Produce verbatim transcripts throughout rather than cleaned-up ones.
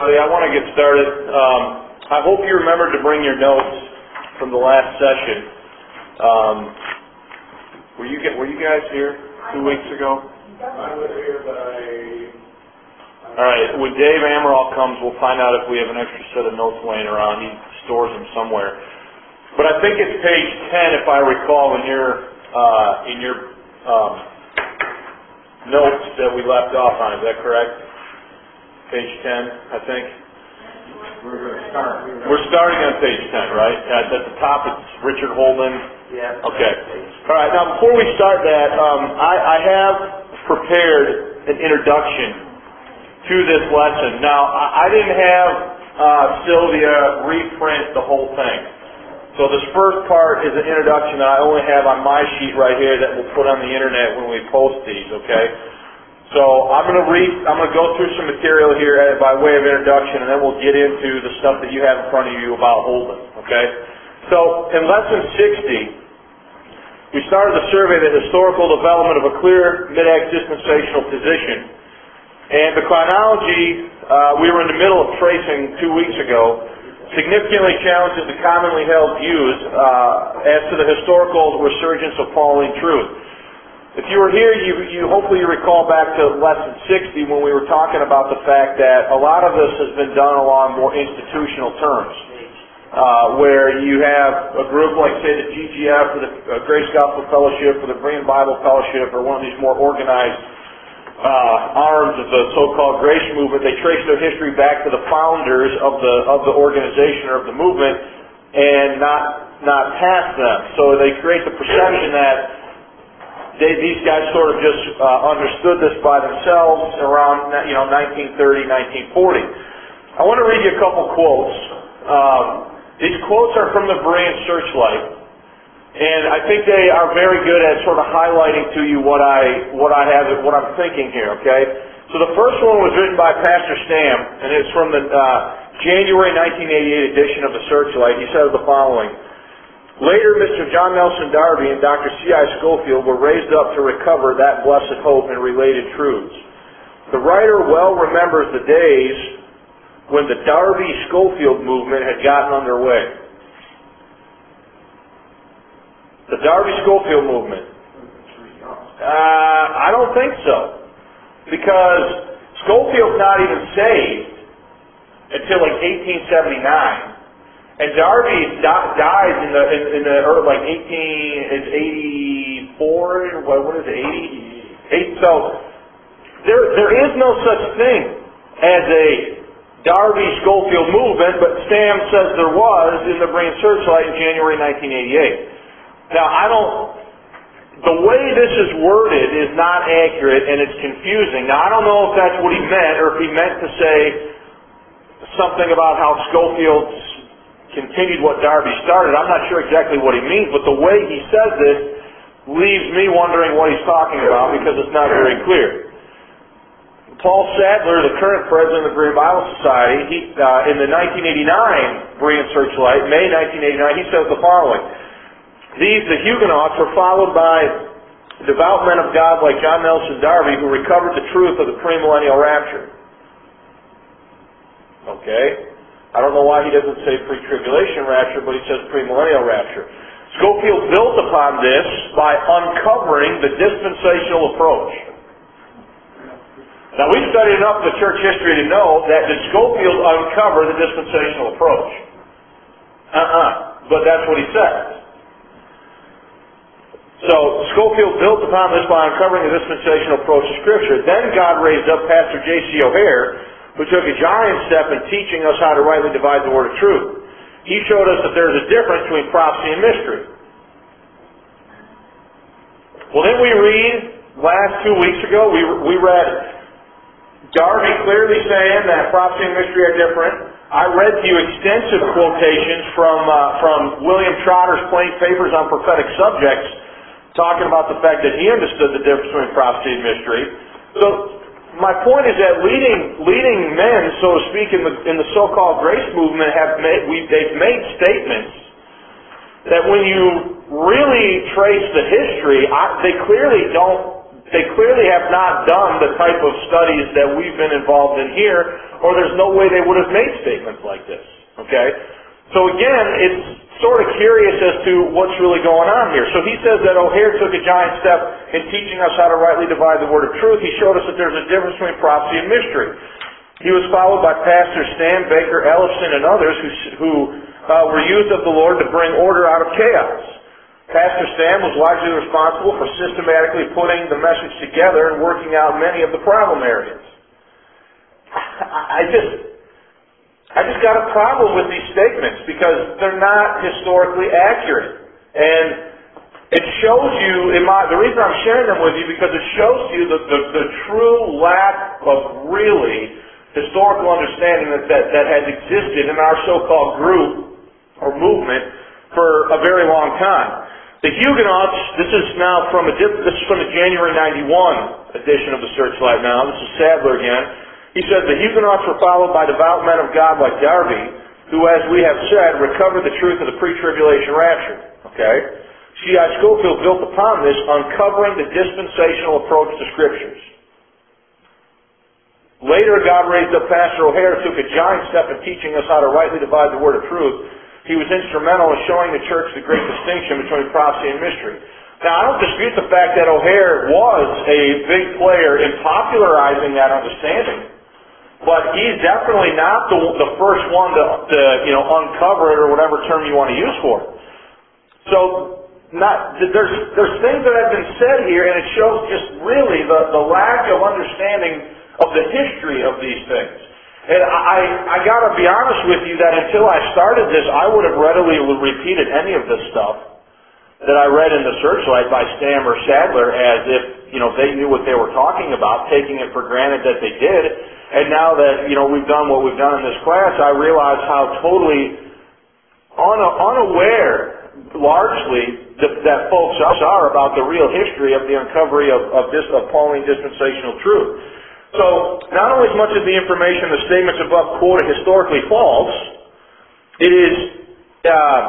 I want to get started. Um, I hope you remembered to bring your notes from the last session. Um, were you get, Were you guys here two weeks ago? I was here, but I... All right. When Dave Amaral comes, we'll find out if we have an extra set of notes laying around. He stores them somewhere. But I think it's page ten, if I recall, in your uh, in your um, notes that we left off on. Is that correct? Page ten, I think. We're going to start. We're starting on page ten, right? At, at the top, it's Richard Holden. Yes. Okay. All right. Now, before we start that, um, I, I have prepared an introduction to this lesson. Now, I, I didn't have uh, Sylvia reprint the whole thing. So this first part is an introduction that I only have on my sheet right here that we'll put on the internet when we post these, okay? So I'm going to read, I'm going to go through some material here by way of introduction, and then we'll get into the stuff that you have in front of you about Holden, okay? So in lesson sixty, we started to survey the historical development of a clear mid-Acts dispensational position. And the chronology uh, we were in the middle of tracing two weeks ago significantly challenges the commonly held views uh, as to the historical resurgence of Pauline truth. If you were here, you, you hopefully you recall back to lesson sixty when we were talking about the fact that a lot of this has been done along more institutional terms, uh, where you have a group like, say, the G G F, or the uh, Grace Gospel Fellowship, or the Berean Bible Fellowship, or one of these more organized uh, arms of the so-called Grace movement. They trace their history back to the founders of the of the organization or of the movement, and not not past them. So they create the perception that They, these guys sort of just uh, understood this by themselves around, you know, nineteen thirty, nineteen forty. I want to read you a couple quotes. Um, these quotes are from the Berean Searchlight, and I think they are very good at sort of highlighting to you what I what I have, what I'm thinking here. Okay. So the first one was written by Pastor Stam, and it's from the uh, January nineteen eighty-eight edition of the Searchlight. He says the following. Later, Mister John Nelson Darby and Doctor C I Scofield were raised up to recover that blessed hope and related truths. The writer well remembers the days when the Darby-Scofield movement had gotten underway. The Darby-Scofield movement. Uh, I don't think so. Because Scofield's not even saved until like eighteen seventy-nine. And Darby di- dies in the in, in the early, like eighteen, it's eighty-four. What, what is it? Eighty. Eight. So there there is no such thing as a Darby Scofield movement, but Stam says there was in the Berean Searchlight in January nineteen eighty-eight. Now I don't. The way this is worded is not accurate and it's confusing. Now I don't know if that's what he meant, or if he meant to say something about how Scofield's continued what Darby started. I'm not sure exactly what he means, but the way he says this leaves me wondering what he's talking about because it's not very clear. Paul Sadler, the current president of the Berean Bible Society, he, uh, in the nineteen eighty-nine Berean Searchlight, May nineteen eighty-nine, he says the following. These, the Huguenots, were followed by devout men of God like John Nelson Darby, who recovered the truth of the premillennial rapture. Okay? I don't know why he doesn't say pre-tribulation rapture, but he says premillennial rapture. Scofield built upon this by uncovering the dispensational approach. Now, we've studied enough of the church history to know that did Scofield uncover the dispensational approach? Uh-uh. But that's what he says. So, Scofield built upon this by uncovering the dispensational approach to Scripture. Then God raised up Pastor J C O'Hare, who took a giant step in teaching us how to rightly divide the word of truth. He showed us that there is a difference between prophecy and mystery. Well, then we read, last two weeks ago, we, we read Darby clearly saying that prophecy and mystery are different. I read to you extensive quotations from, uh, from William Trotter's Plain Papers on Prophetic Subjects, talking about the fact that he understood the difference between prophecy and mystery. So, my point is that leading leading men, so to speak, in the in the so-called grace movement have made we they've made statements that when you really trace the history, I, they clearly don't They clearly have not done the type of studies that we've been involved in here, or there's no way they would have made statements like this. Okay? So again, it's sort of curious as to what's really going on here. So he says that O'Hare took a giant step in teaching us how to rightly divide the word of truth. He showed us that there's a difference between prophecy and mystery. He was followed by Pastors Stan, Baker, Ellison, and others who, who uh, were used of the Lord to bring order out of chaos. Pastor Stan was largely responsible for systematically putting the message together and working out many of the problem areas. I just, I just got a problem with these statements because they're not historically accurate. And it shows you, in my, the reason I'm sharing them with you, because it shows you the, the, the true lack of really historical understanding that, that, that has existed in our so-called group or movement for a very long time. The Huguenots, this is now from a this is from the January ninety-one edition of the Searchlight now. This is Sadler again. He says, the Huguenots were followed by devout men of God like Darby, who, as we have said, recovered the truth of the pre-tribulation rapture. Okay? C I Scofield built upon this, uncovering the dispensational approach to Scriptures. Later, God raised up Pastor O'Hare, who took a giant step in teaching us how to rightly divide the word of truth. He was instrumental in showing the church the great distinction between prophecy and mystery. Now, I don't dispute the fact that O'Hare was a big player in popularizing that understanding, but he's definitely not the, the first one to, to, you know, uncover it, or whatever term you want to use for it. So, not, there's, there's things that have been said here, and it shows just really the, the lack of understanding of the history of these things. And I, I got to be honest with you that until I started this, I would have readily repeated any of this stuff that I read in the Searchlight by Stam or Sadler as if, you know, they knew what they were talking about, taking it for granted that they did. And now that, you know, we've done what we've done in this class, I realize how totally un- unaware, largely, that, that folks are about the real history of the uncovery of, of this of Pauline dispensational truth. So, not only as much as the information, the statements above quoted historically false, it is uh,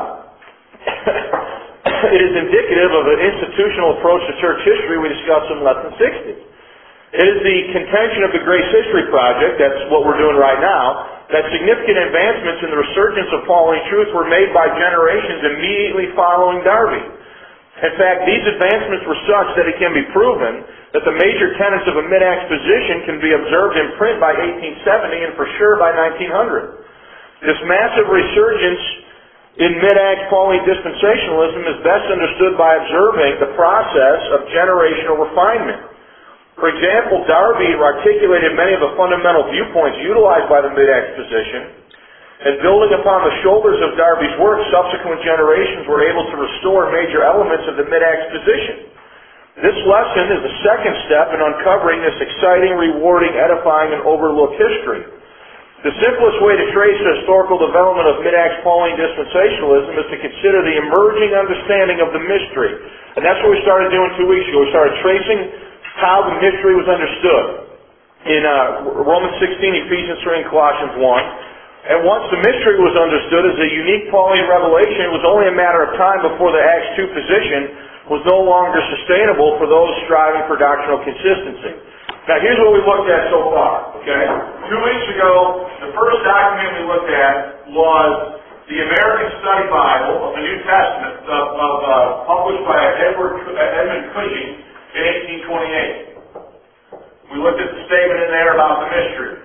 it is indicative of an institutional approach to church history we discussed in Lesson sixty. It is the contention of the Grace History Project, that's what we're doing right now, that significant advancements in the resurgence of Pauline truth were made by generations immediately following Darby. In fact, these advancements were such that it can be proven that the major tenets of a mid-Acts position can be observed in print by eighteen seventy and for sure by nineteen hundred. This massive resurgence in mid-Acts Pauline dispensationalism is best understood by observing the process of generational refinement. For example, Darby articulated many of the fundamental viewpoints utilized by the mid-Acts position, and building upon the shoulders of Darby's work, subsequent generations were able to restore major elements of the mid-Acts position. This lesson is the second step in uncovering this exciting, rewarding, edifying, and overlooked history. The simplest way to trace the historical development of mid-Acts Pauline dispensationalism is to consider the emerging understanding of the mystery. And that's what we started doing two weeks ago. We started tracing how the mystery was understood in uh, Romans sixteen, Ephesians three, and Colossians one. And once the mystery was understood as a unique Pauline revelation, it was only a matter of time before the Acts two position was no longer sustainable for those striving for doctrinal consistency. Now here's what we looked at so far, okay? Two weeks ago, the first document we looked at was the American Study Bible of the New Testament, of, of, uh, published by Edward, uh, Edmund Cushing in eighteen twenty-eight. We looked at the statement in there about the mystery.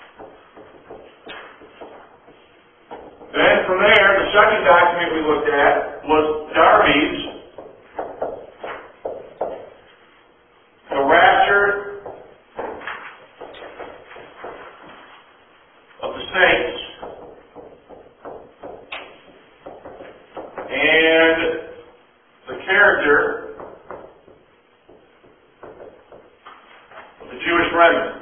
Then from there, the second document we looked at was Darby's The Rapture of the Saints and the Character of the Jewish Remnant.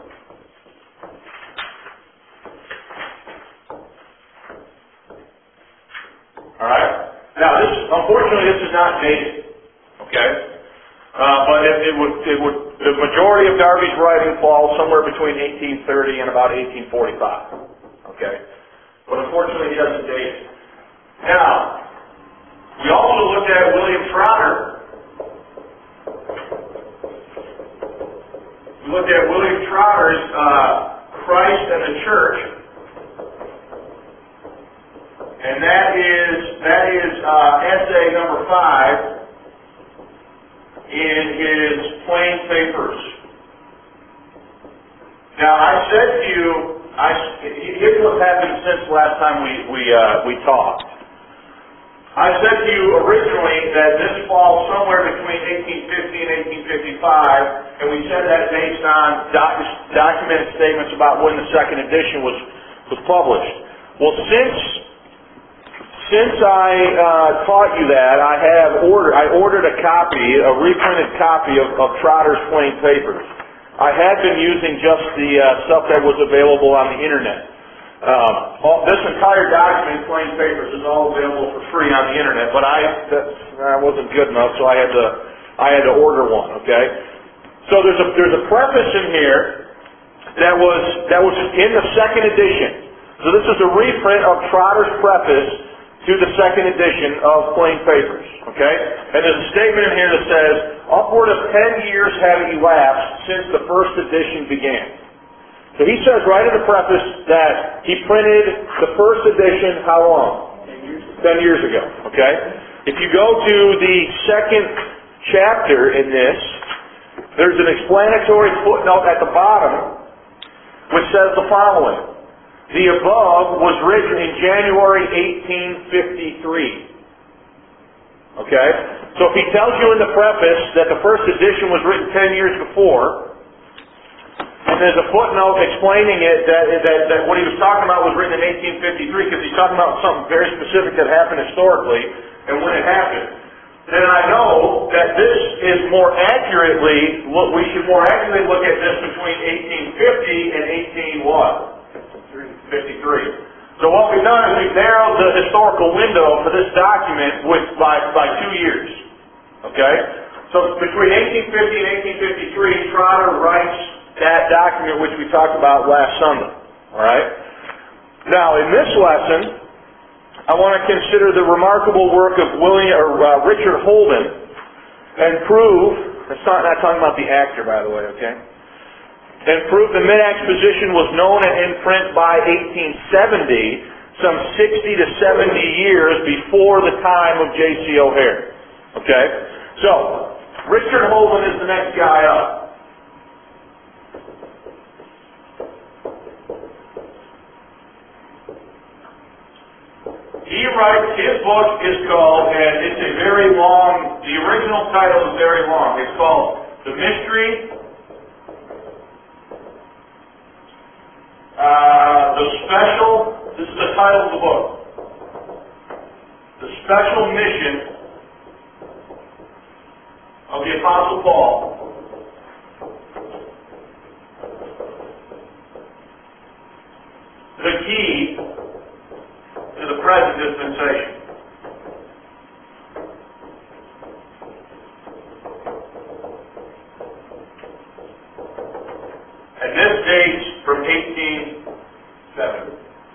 Alright? Now this, unfortunately this is not dated. Okay? Uh, but it, it would, it would, the majority of Darby's writing falls somewhere between eighteen thirty and about eighteen forty-five. Okay? But unfortunately he doesn't date it. Now, we also looked at William Trotter We looked at William Trotter's uh, Christ and the Church, and that is that is uh, essay number five in his Plain Papers. Now, I said to you, I, here's what's happened since last time we we uh, we talked. I said to you originally that this falls somewhere between eighteen fifty and eighteen fifty-five, and we said that based on doc, documented statements about when the second edition was was published. Well, since since I uh, taught you that, I have ordered I ordered a copy, a reprinted copy of, of Trotter's Plain Papers. I had been using just the uh, stuff that was available on the internet. Um, all, this entire document, Plain Papers, is all available for free on the internet. But I that, that wasn't good enough, so I had to I had to order one. Okay. So there's a there's a preface in here that was that was in the second edition. So this is a reprint of Trotter's preface to the second edition of Plain Papers. Okay. And there's a statement in here that says, upward of ten years have elapsed since the first edition began. So he says right in the preface that he printed the first edition how long? Ten years ago. Okay? If you go to the second chapter in this, there's an explanatory footnote at the bottom which says the following. The above was written in January eighteen fifty-three. Okay? So if he tells you in the preface that the first edition was written ten years before, and there's a footnote explaining it that, that, that what he was talking about was written in eighteen fifty-three because he's talking about something very specific that happened historically and when it happened, then I know that this is more accurately, look, we should more accurately look at this between eighteen fifty and eighteen what? fifty-three. So what we've done is we've narrowed the historical window for this document with, by, by two years. Okay? So between eighteen fifty and eighteen fifty-three, Trotter writes that document which we talked about last Sunday. Alright? Now, in this lesson, I want to consider the remarkable work of William or uh, Richard Holden and prove, that's not, not talking about the actor, by the way, okay? And prove the Mid-Acts position was known and in print by eighteen seventy, some sixty to seventy years before the time of J C O'Hare. Okay? So, Richard Holden is the next guy up. He writes, his book is called, and it's a very long, the original title is very long. It's called The Mystery, uh, The Special, this is the title of the book, The Special Mission of the Apostle Paul. The key to the present dispensation. And this dates from eighteen seventy.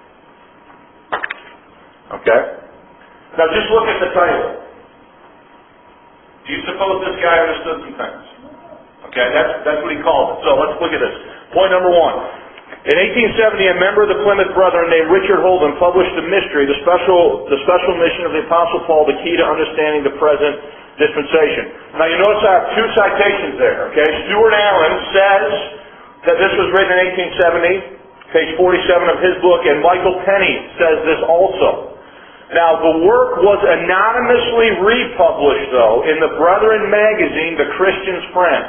Okay? Now just look at the title. Do you suppose this guy understood some things? Okay, that's, that's what he called it. So let's look at this. Point number one. In eighteen seventy, a member of the Plymouth Brethren named Richard Holden published the mystery, the special, the special mission of the Apostle Paul, the key to understanding the present dispensation. Now you notice I have two citations there, okay? Stuart Allen says that this was written in eighteen seventy, page forty-seven of his book, and Michael Penny says this also. Now the work was anonymously republished, though, in the Brethren magazine, The Christian's Friend,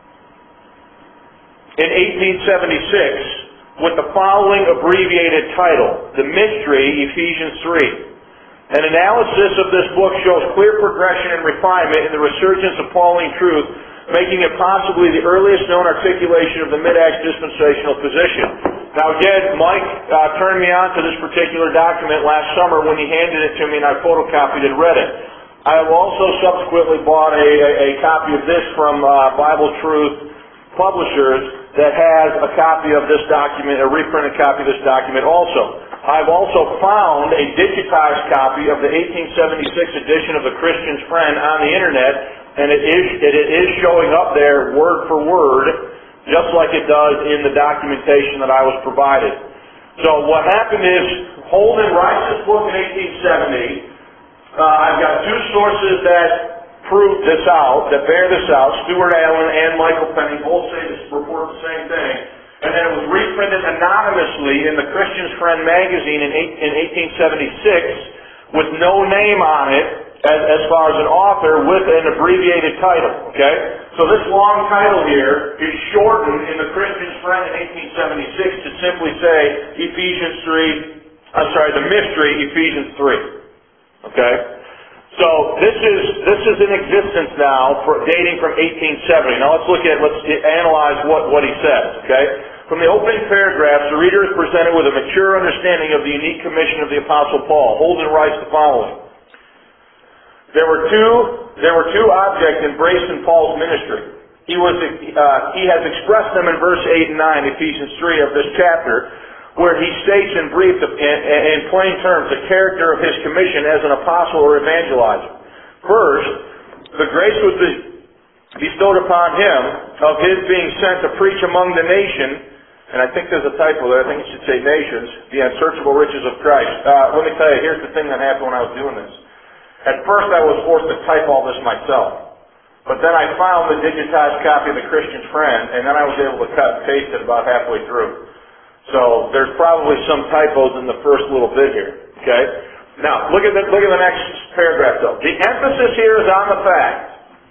in eighteen seventy-six, with the following abbreviated title, The Mystery, Ephesians three. An analysis of this book shows clear progression and refinement in the resurgence of Pauline truth, making it possibly the earliest known articulation of the Mid-Acts dispensational position. Now again, Mike uh, turned me on to this particular document last summer when he handed it to me and I photocopied and read it. I have also subsequently bought a, a, a copy of this from uh, Bible Truth Publishers that has a copy of this document, a reprinted copy of this document also. I've also found a digitized copy of the eighteen seventy-six edition of The Christian's Friend on the internet, and it is, it is showing up there word for word just like it does in the documentation that I was provided. So what happened is, Holden writes this book in eighteen seventy. Uh, I've got two sources that prove this out, that bear this out. Stuart Allen and Michael Penny both say this, report the same thing. And then it was reprinted anonymously in the Christian's Friend magazine in, eight, in eighteen seventy-six with no name on it as, as far as an author, with an abbreviated title. Okay? So this long title here is shortened in the Christian's Friend in eighteen seventy-six to simply say Ephesians three, I'm sorry, the mystery Ephesians three. Okay? So this is this is in existence now, for dating from eighteen seventy. Now let's look at let's analyze what what he says. Okay, from the opening paragraphs, the reader is presented with a mature understanding of the unique commission of the Apostle Paul. Holden writes the following: There were two there were two objects embraced in Paul's ministry. He was uh, he has expressed them in verse eight and nine, Ephesians three of this chapter, where he states in brief, in, in plain terms, the character of his commission as an apostle or evangelizer. First, the grace was bestowed upon him of his being sent to preach among the nation, and I think there's a typo there, I think it should say nations, the unsearchable riches of Christ. Uh, let me tell you, here's the thing that happened when I was doing this. At first I was forced to type all this myself, but then I found the digitized copy of the Christian's Friend, and then I was able to cut and paste it about halfway through. So there's probably some typos in the first little bit here. Okay? Now, look at the, look at the next paragraph though. The emphasis here is on the fact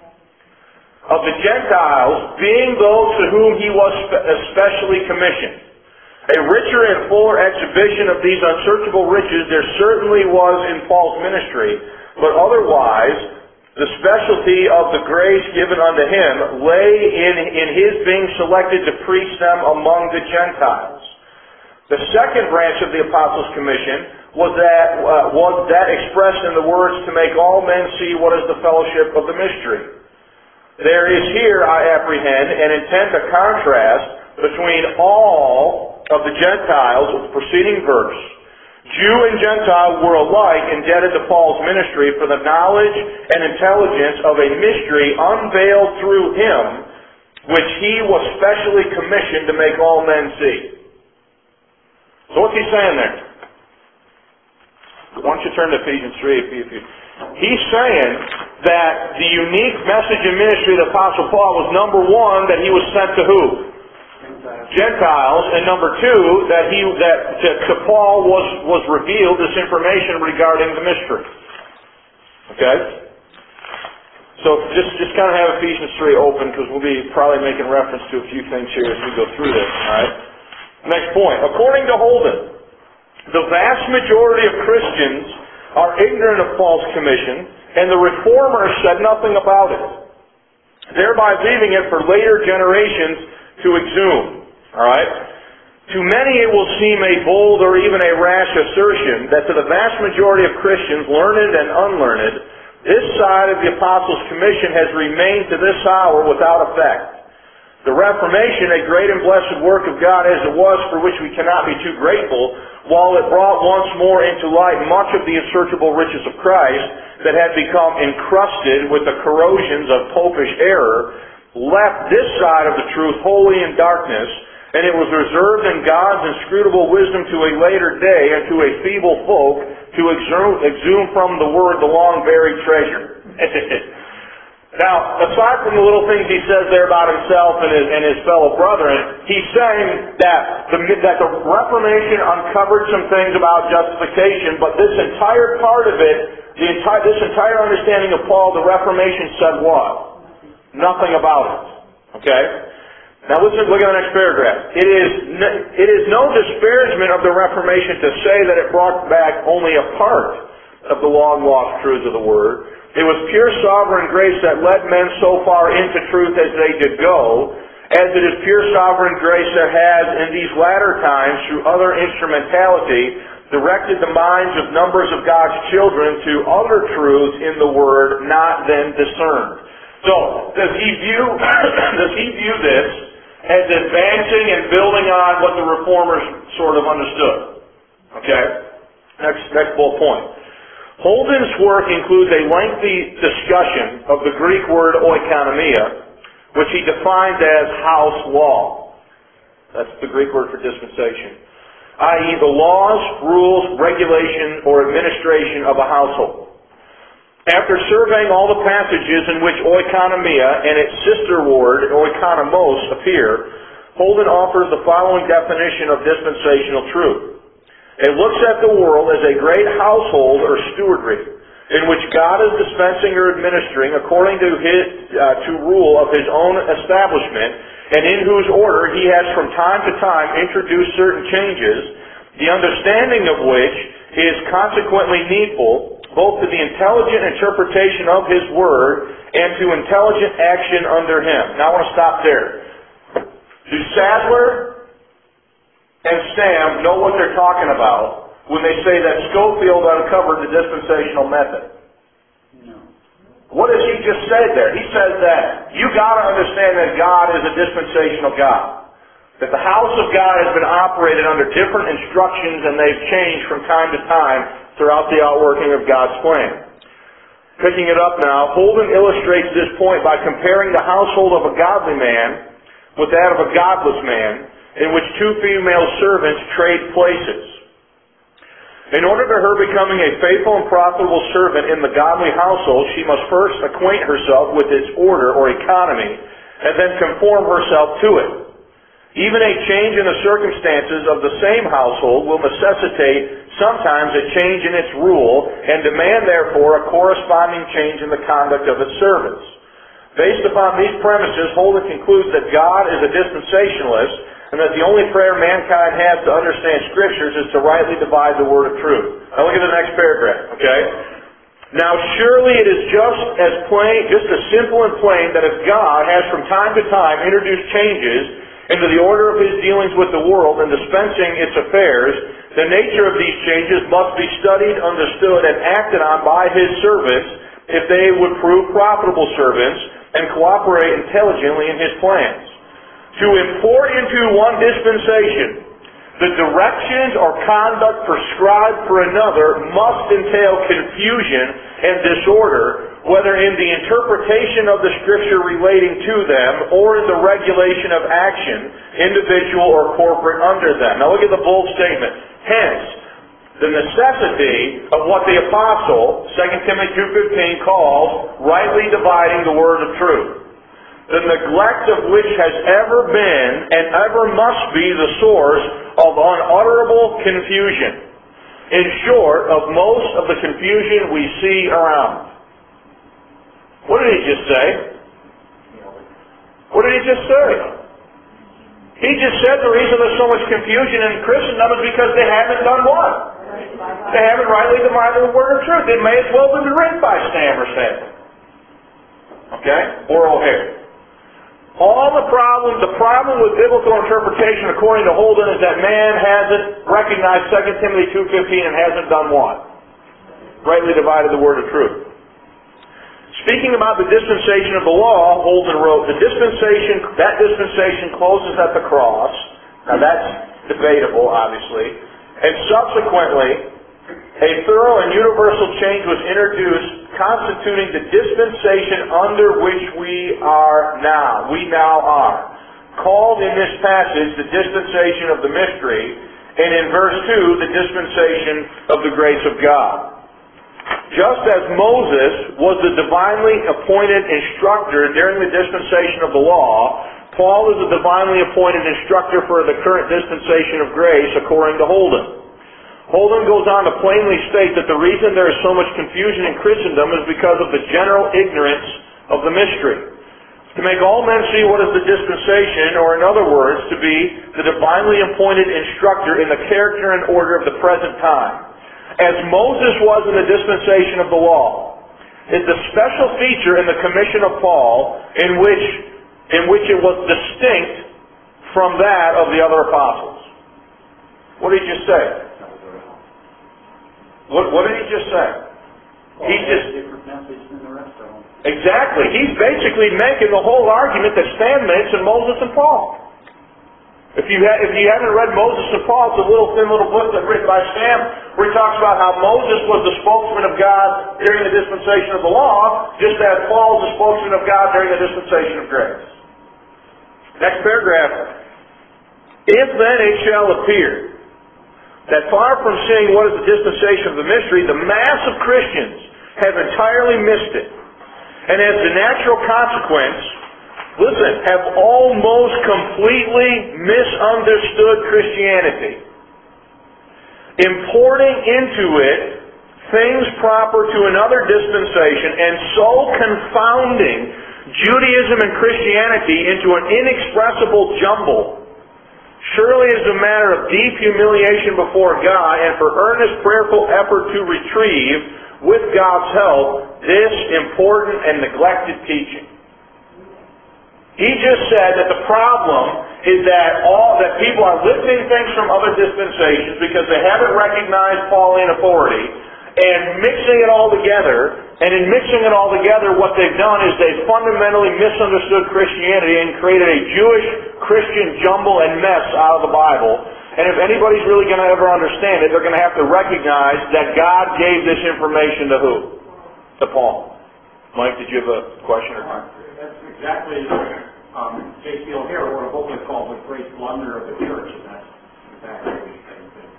of the Gentiles being those to whom he was especially commissioned. A richer and fuller exhibition of these unsearchable riches there certainly was in Paul's ministry, but otherwise the specialty of the grace given unto him lay in, in his being selected to preach them among the Gentiles. The second branch of the Apostles' Commission was that uh, was that expressed in the words, to make all men see what is the fellowship of the mystery. There is here, I apprehend, and intend to contrast between all of the Gentiles of the preceding verse. Jew and Gentile were alike indebted to Paul's ministry for the knowledge and intelligence of a mystery unveiled through him, which he was specially commissioned to make all men see. So what's he saying there? Why don't you turn to Ephesians three? If you, if you, he's saying that the unique message and ministry of the Apostle Paul was, number one, that he was sent to who? Gentiles, and number two, that he that to, to Paul was was revealed this information regarding the mystery. Okay? So just just kind of have Ephesians three open, because we'll be probably making reference to a few things here as we go through this. All right? Next point. According to Holden, the vast majority of Christians are ignorant of Paul's commission, and the Reformers said nothing about it, thereby leaving it for later generations to exhume. All right? To many it will seem a bold or even a rash assertion that to the vast majority of Christians, learned and unlearned, this side of the Apostles' Commission has remained to this hour without effect. The Reformation, a great and blessed work of God as it was, for which we cannot be too grateful, while it brought once more into light much of the unsearchable riches of Christ that had become encrusted with the corrosions of popish error, left this side of the truth wholly in darkness, and it was reserved in God's inscrutable wisdom to a later day and to a feeble folk to exhume, exhume from the Word the long buried treasure. Now, aside from the little things he says there about himself and his, and his fellow brethren, he's saying that the, that the Reformation uncovered some things about justification, but this entire part of it, the entire, this entire understanding of Paul, the Reformation said what? Nothing about it. Okay? Now listen, look at the next paragraph. It is, it is no disparagement of the Reformation to say that it brought back only a part of the long-lost truths of the Word. It was pure sovereign grace that led men so far into truth as they did go, as it is pure sovereign grace that has, in these latter times, through other instrumentality, directed the minds of numbers of God's children to other truths in the Word not then discerned. So, does he view does he view this as advancing and building on what the Reformers sort of understood? Okay? Next, next bullet point. Holden's work includes a lengthy discussion of the Greek word oikonomia, which he defines as house law. That's the Greek word for dispensation, that is the laws, rules, regulation, or administration of a household. After surveying all the passages in which oikonomia and its sister word, oikonomos, appear, Holden offers the following definition of dispensational truth. It looks at the world as a great household or stewardry, in which God is dispensing or administering according to his uh, to rule of his own establishment, and in whose order he has from time to time introduced certain changes, the understanding of which is consequently needful both to the intelligent interpretation of his word and to intelligent action under him. Now I want to stop there. Do Sadler and Sam know what they're talking about when they say that Scofield uncovered the dispensational method? No. What has he just said there? He says that you got to understand that God is a dispensational God. That the house of God has been operated under different instructions and they've changed from time to time throughout the outworking of God's plan. Picking it up now, Holden illustrates this point by comparing the household of a godly man with that of a godless man, in which two female servants trade places. In order to her becoming a faithful and profitable servant in the godly household, she must first acquaint herself with its order or economy, and then conform herself to it. Even a change in the circumstances of the same household will necessitate sometimes a change in its rule, and demand therefore a corresponding change in the conduct of its servants. Based upon these premises, Holden concludes that God is a dispensationalist, and that the only prayer mankind has to understand Scriptures is to rightly divide the word of truth. Now look at the next paragraph, okay? Now surely it is just as plain, just as simple and plain that if God has from time to time introduced changes into the order of his dealings with the world and dispensing its affairs, the nature of these changes must be studied, understood, and acted on by his servants if they would prove profitable servants and cooperate intelligently in his plans. To import into one dispensation the directions or conduct prescribed for another must entail confusion and disorder, whether in the interpretation of the Scripture relating to them or in the regulation of action, individual or corporate under them. Now look at the bold statement. Hence, the necessity of what the Apostle, Second Timothy two fifteen, calls rightly dividing the word of truth, the neglect of which has ever been and ever must be the source of unutterable confusion. In short, of most of the confusion we see around. What did he just say? What did he just say? He just said the reason there's so much confusion in Christendom is because they haven't done what? They haven't rightly divided the word of truth. It may as well have been written by Sam or Sam. Okay? Or O'Hare. All the problem, the problem with biblical interpretation according to Holden is that man hasn't recognized Second Timothy two fifteen and hasn't done what? Rightly divided the word of truth. Speaking about the dispensation of the law, Holden wrote, the dispensation, that dispensation closes at the cross. Now that's debatable, obviously. And subsequently, a thorough and universal change was introduced constituting the dispensation under which we are now. We now are. Called in this passage the dispensation of the mystery, and in verse two, the dispensation of the grace of God. Just as Moses was the divinely appointed instructor during the dispensation of the law, Paul is the divinely appointed instructor for the current dispensation of grace according to Holden. Holden goes on to plainly state that the reason there is so much confusion in Christendom is because of the general ignorance of the mystery. To make all men see what is the dispensation, or in other words, to be the divinely appointed instructor in the character and order of the present time. As Moses was in the dispensation of the law, is the special feature in the commission of Paul in which, in which it was distinct from that of the other apostles. What did he just say? What, what did he just say? Paul he just different message than the rest of them. Exactly. He's basically making the whole argument that Stan makes in Moses and Paul. If you ha- if you haven't read Moses and Paul, it's a little thin little booklet written by Sam where he talks about how Moses was the spokesman of God during the dispensation of the law, just as Paul is the spokesman of God during the dispensation of grace. Next paragraph. If then it shall appear that far from seeing what is the dispensation of the mystery, the mass of Christians have entirely missed it, and as the natural consequence, listen, have almost completely misunderstood Christianity, importing into it things proper to another dispensation, and so confounding Judaism and Christianity into an inexpressible jumble, surely is a matter of deep humiliation before God, and for earnest prayerful effort to retrieve, with God's help, this important and neglected teaching. He just said that the problem is that all that people are lifting things from other dispensations because they haven't recognized Pauline authority and mixing it all together. And in mixing it all together, what they've done is they've fundamentally misunderstood Christianity and created a Jewish Christian jumble and mess out of the Bible. And if anybody's really going to ever understand it, they're going to have to recognize that God gave this information to who? To Paul. Mike, did you have a question or comment? That's exactly um, J C O'Hare wrote a book called The Great Blunder of the Church, and that's exactly the same thing.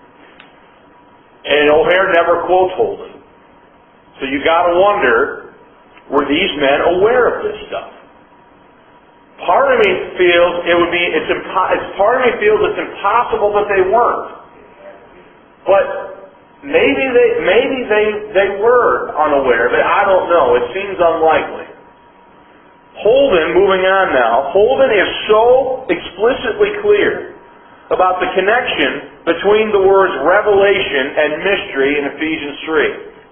And O'Hare never quotes Holden. So you got to wonder, were these men aware of this stuff? Part of me feels it would be it's, impo- it's part of me feels it's impossible that they weren't. But maybe they maybe they they were unaware of it. I don't know. It seems unlikely. Holden, moving on now, Holden is so explicitly clear about the connection between the words revelation and mystery in Ephesians three.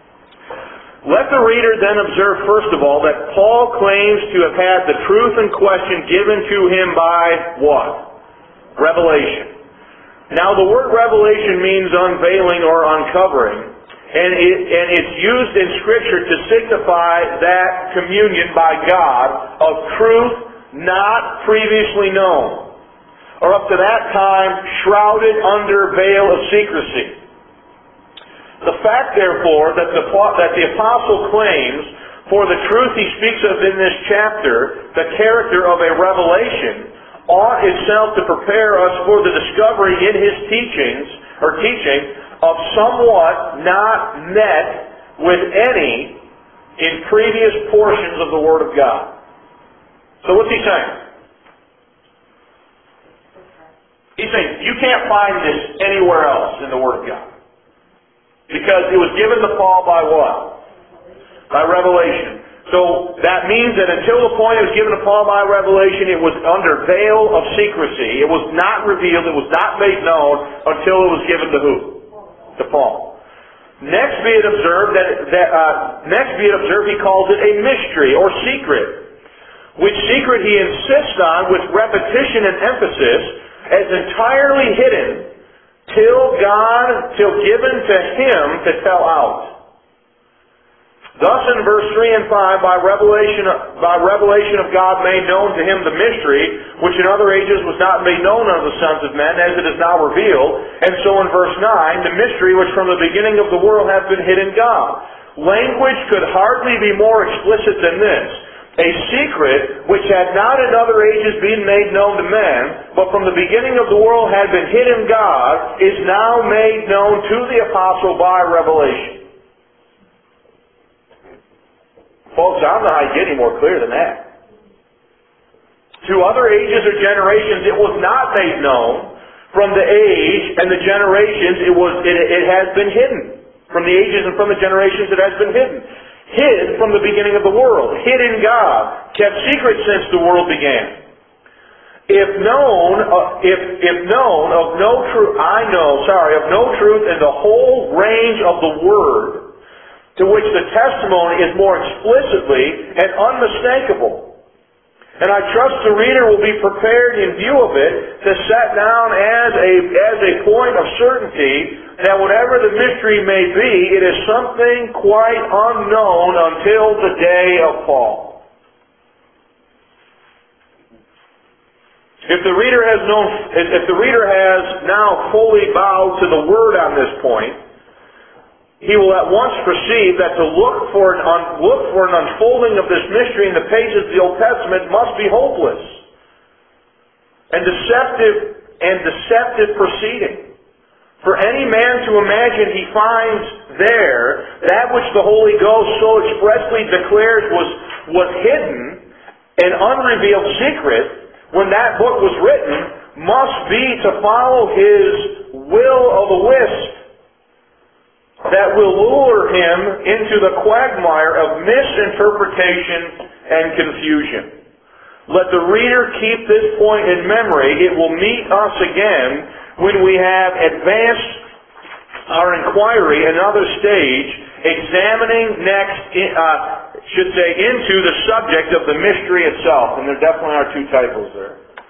Let the reader then observe, first of all, that Paul claims to have had the truth in question given to him by what? Revelation. Now, the word revelation means unveiling or uncovering, and, it, and it's used in Scripture to signify that communion by God of truth not previously known, or up to that time shrouded under veil of secrecy. The fact, therefore, that the, that the Apostle claims for the truth he speaks of in this chapter, the character of a revelation, ought itself to prepare us for the discovery in his teachings, or teaching, of somewhat not met with any in previous portions of the Word of God. So what's he saying? He's saying, you can't find this anywhere else in the Word of God. Because it was given to Paul by what? By revelation. So that means that until the point it was given to Paul by revelation, it was under veil of secrecy. It was not revealed, it was not made known until it was given to who? To Paul. Next be it observed that, that uh, next be it observed he calls it a mystery or secret, which secret he insists on with repetition and emphasis as entirely hidden till God, till given to him to tell out. Thus in verse three and five, by revelation, by revelation of God made known to him the mystery, which in other ages was not made known unto the sons of men, as it is now revealed. And so in verse nine, the mystery which from the beginning of the world hath been hid in God. Language could hardly be more explicit than this. A secret which had not in other ages been made known to men, but from the beginning of the world had been hid in God, is now made known to the apostle by revelation. Folks, I don't know how you get any more clear than that. To other ages or generations it was not made known. From the age and the generations it was it, it has been hidden. From the ages and from the generations it has been hidden. Hid from the beginning of the world, hid in God, kept secret since the world began. If known, uh, if if known of no truth, I know, sorry, of no truth in the whole range of the Word, to which the testimony is more explicitly and unmistakable. And I trust the reader will be prepared in view of it to set down as a as a point of certainty that whatever the mystery may be, it is something quite unknown until the day of Paul. If the reader has known, if the reader has now fully bowed to the Word on this point, he will at once perceive that to look for an un, look for an unfolding of this mystery in the pages of the Old Testament must be hopeless. and deceptive and deceptive proceeding. For any man to imagine he finds there that which the Holy Ghost so expressly declares was, was hidden, an unrevealed secret, when that book was written, must be to follow his will o' the wisp, that will lure him into the quagmire of misinterpretation and confusion. Let the reader keep this point in memory. It will meet us again when we have advanced our inquiry another stage, examining next, uh, should say, into the subject of the mystery itself. And there definitely are two typos there.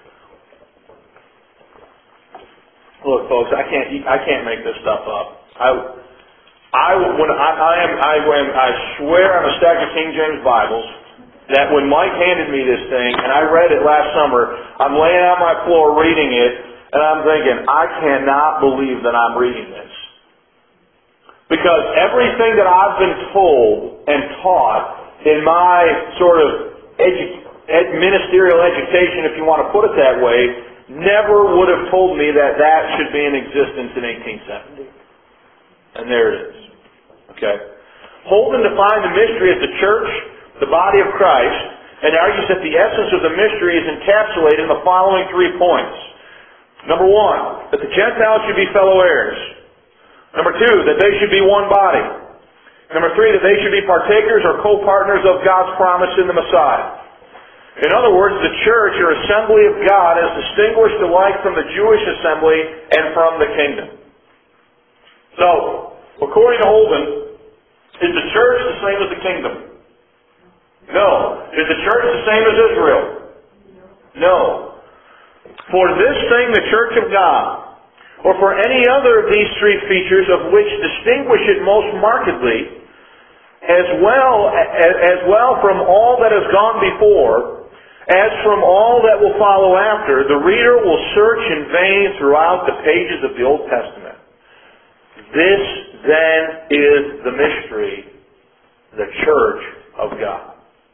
Look, folks, I can't, I can't make this stuff up. I, I, when I, I am, I, when I swear on a stack of King James Bibles that when Mike handed me this thing and I read it last summer, I'm laying on my floor reading it, and I'm thinking, I cannot believe that I'm reading this. Because everything that I've been told and taught in my sort of edu- ed- ministerial education, if you want to put it that way, never would have told me that that should be in existence in eighteen seventy. And there it is. Okay? Holden defined the mystery as the church, the body of Christ, and argues that the essence of the mystery is encapsulated in the following three points. Number one, that the Gentiles should be fellow heirs. Number two, that they should be one body. Number three, that they should be partakers or co-partners of God's promise in the Messiah. In other words, the church or assembly of God is distinguished alike from the Jewish assembly and from the kingdom. So, according to Holden, is the church the same as the kingdom? No. Is the church the same as Israel? No. For this thing, the church of God, or for any other of these three features of which distinguish it most markedly, as well as well from all that has gone before, as from all that will follow after, the reader will search in vain throughout the pages of the Old Testament. This, then, is the mystery, the church of God.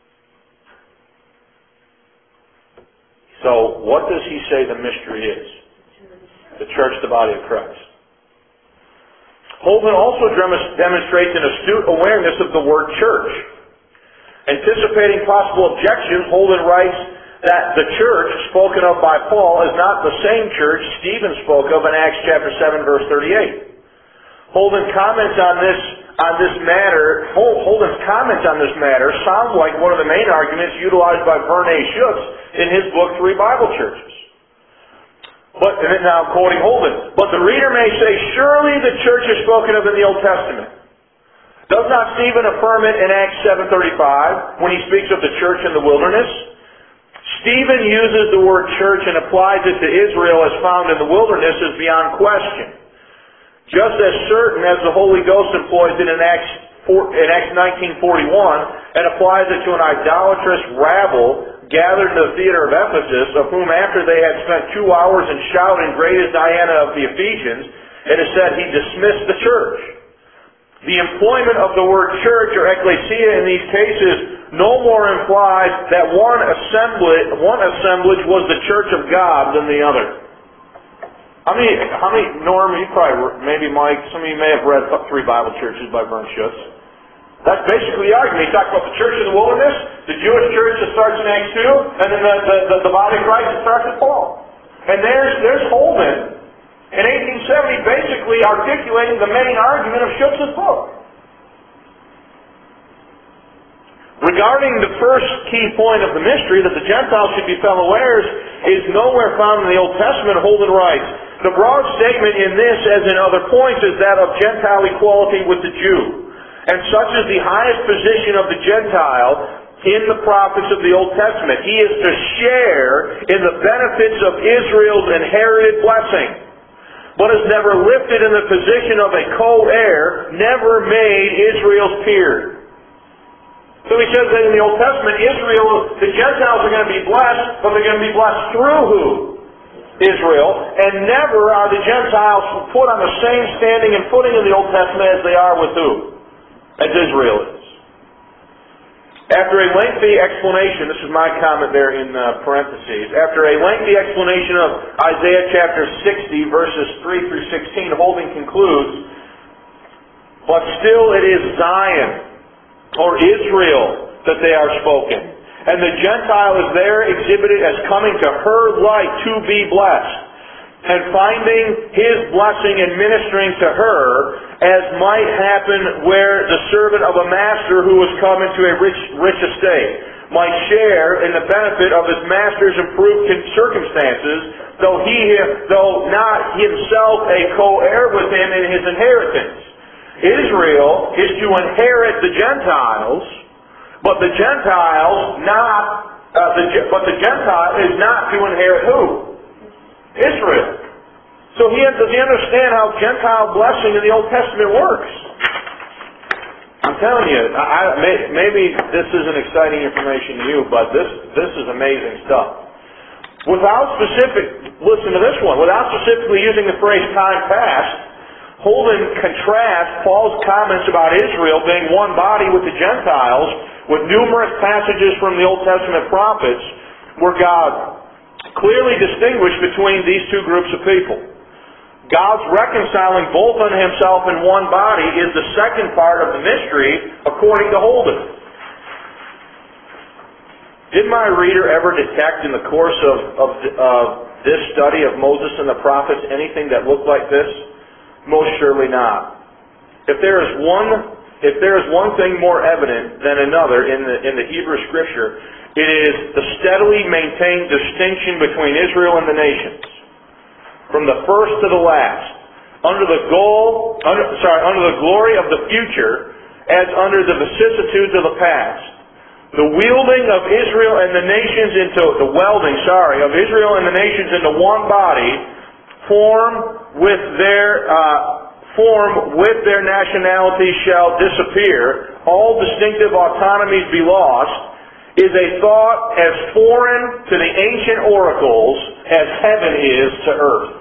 So, what does he say the mystery is? The church, the body of Christ. Holden also demonstrates an astute awareness of the word church. Anticipating possible objections, Holden writes that the church spoken of by Paul is not the same church Stephen spoke of in Acts chapter seven, verse thirty-eight. Holden comments on this on this matter. Holden's comments on this matter sound like one of the main arguments utilized by Verne Schutz in his book Three Bible Churches. But and now I'm quoting Holden. But the reader may say, surely the church is spoken of in the Old Testament. Does not Stephen affirm it in Acts seven thirty-five when he speaks of the church in the wilderness? Stephen uses the word church and applies it to Israel as found in the wilderness is beyond question. Just as certain as the Holy Ghost employs it in Acts, in Acts nineteen forty-one and applies it to an idolatrous rabble gathered in the theater of Ephesus, of whom after they had spent two hours in shouting, "Great is Diana of the Ephesians," it is said he dismissed the church. The employment of the word church or ecclesia in these cases no more implies that one assemblage, one assemblage was the church of God than the other. How many, how many, Norm, you probably, maybe Mike, some of you may have read Three Bible Churches by Verne Schutz. That's basically the argument. He talks about the church in the wilderness, the Jewish church that starts in Acts two, and then the, the, the, the body of Christ that starts at Paul. And there's, there's Holden in eighteen seventy basically articulating the main argument of Schutz's book. Regarding the first key point of the mystery, that the Gentiles should be fellow heirs, is nowhere found in the Old Testament. Holden writes, the broad statement in this, as in other points, is that of Gentile equality with the Jew. And such is the highest position of the Gentile in the prophets of the Old Testament. He is to share in the benefits of Israel's inherited blessing, but is never lifted in the position of a co-heir, never made Israel's peer. So he says that in the Old Testament, Israel, the Gentiles are going to be blessed, but they're going to be blessed through who? Israel. And never are the Gentiles put on the same standing and footing in the Old Testament as they are with who? As Israel is. After a lengthy explanation, this is my comment there in uh, parentheses, after a lengthy explanation of Isaiah chapter sixty, verses three through sixteen, Holden concludes, but still it is Zion, or Israel, that they are spoken. And the Gentile is there exhibited as coming to her light to be blessed, and finding His blessing and ministering to her, as might happen where the servant of a master who was come into a rich rich estate might share in the benefit of his master's improved circumstances, though he, though not himself a co-heir with him in his inheritance. Israel is to inherit the Gentiles, but the Gentiles not, uh, the, but the Gentile is not to inherit who? Israel. So he does he understand how Gentile blessing in the Old Testament works? I'm telling you, I, may, maybe this isn't exciting information to you, but this this is amazing stuff. Without specific, listen to this one. Without specifically using the phrase "time past," Holden contrasts Paul's comments about Israel being one body with the Gentiles with numerous passages from the Old Testament prophets where God clearly distinguished between these two groups of people. God's reconciling both unto Himself in one body is the second part of the mystery, according to Holden. Did my reader ever detect in the course of, of, of this study of Moses and the prophets anything that looked like this? Most surely not. If there is one, if there is one thing more evident than another in the in the Hebrew Scripture, it is the steadily maintained distinction between Israel and the nations, from the first to the last, under the goal, under, sorry, under the glory of the future, as under the vicissitudes of the past. The wielding of Israel and the nations into the welding, sorry, of Israel and the nations into one body, form with their uh, form with their nationality shall disappear. All distinctive autonomies be lost. Is a thought as foreign to the ancient oracles as heaven is to earth.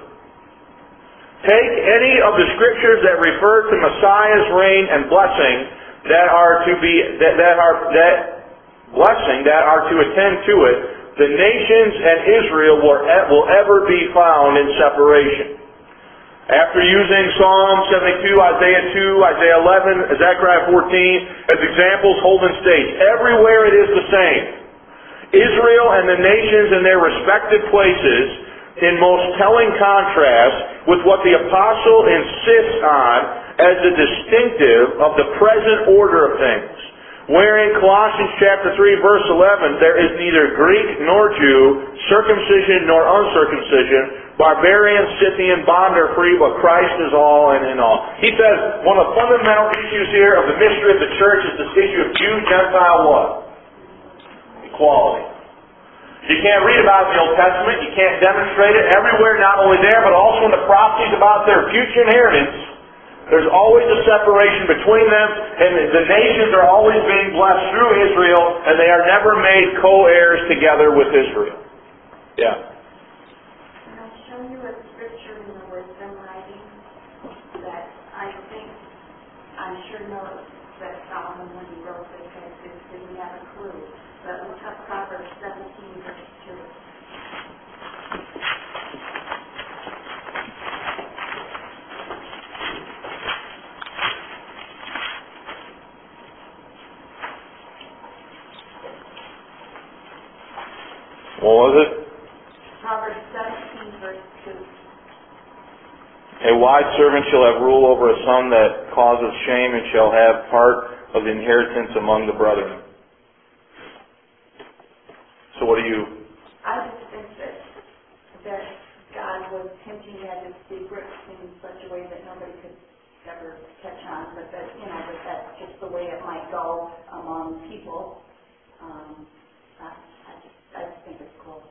Take any of the scriptures that refer to Messiah's reign and blessing that are to be that, that are that blessing that are to attend to it. The nations and Israel will, will ever be found in separation. After using Psalm seventy-two, Isaiah two, Isaiah eleven, Zechariah fourteen as examples, Holden states, everywhere it is the same. Israel and the nations in their respective places in most telling contrast with what the apostle insists on as the distinctive of the present order of things. Wherein Colossians chapter three verse eleven, there is neither Greek nor Jew, circumcision nor uncircumcision, barbarian, Scythian, bond or free, but Christ is all and in all. He says one of the fundamental issues here of the mystery of the church is this issue of Jew, Gentile, what? Equality. You can't read about it in the Old Testament, you can't demonstrate it everywhere, not only there, but also in the prophecies about their future inheritance. There's always a separation between them, and the nations are always being blessed through Israel, and they are never made co-heirs together with Israel. Yeah. Can I show you a scripture in the wisdom writing that I think, I'm sure knows that Solomon, when he wrote this, didn't have a clue. But look up Proverbs seventeen, verse two. What was it? Proverbs seventeen, verse two. A wise servant shall have rule over a son that causeth shame, and shall have part of the inheritance among the brethren. So what do you... I just think that, that God was hinting at his secret in such a way that nobody could ever catch on, but that, you know, that that's just the way it might go among people. Um, I, I, just, I just think it's cool.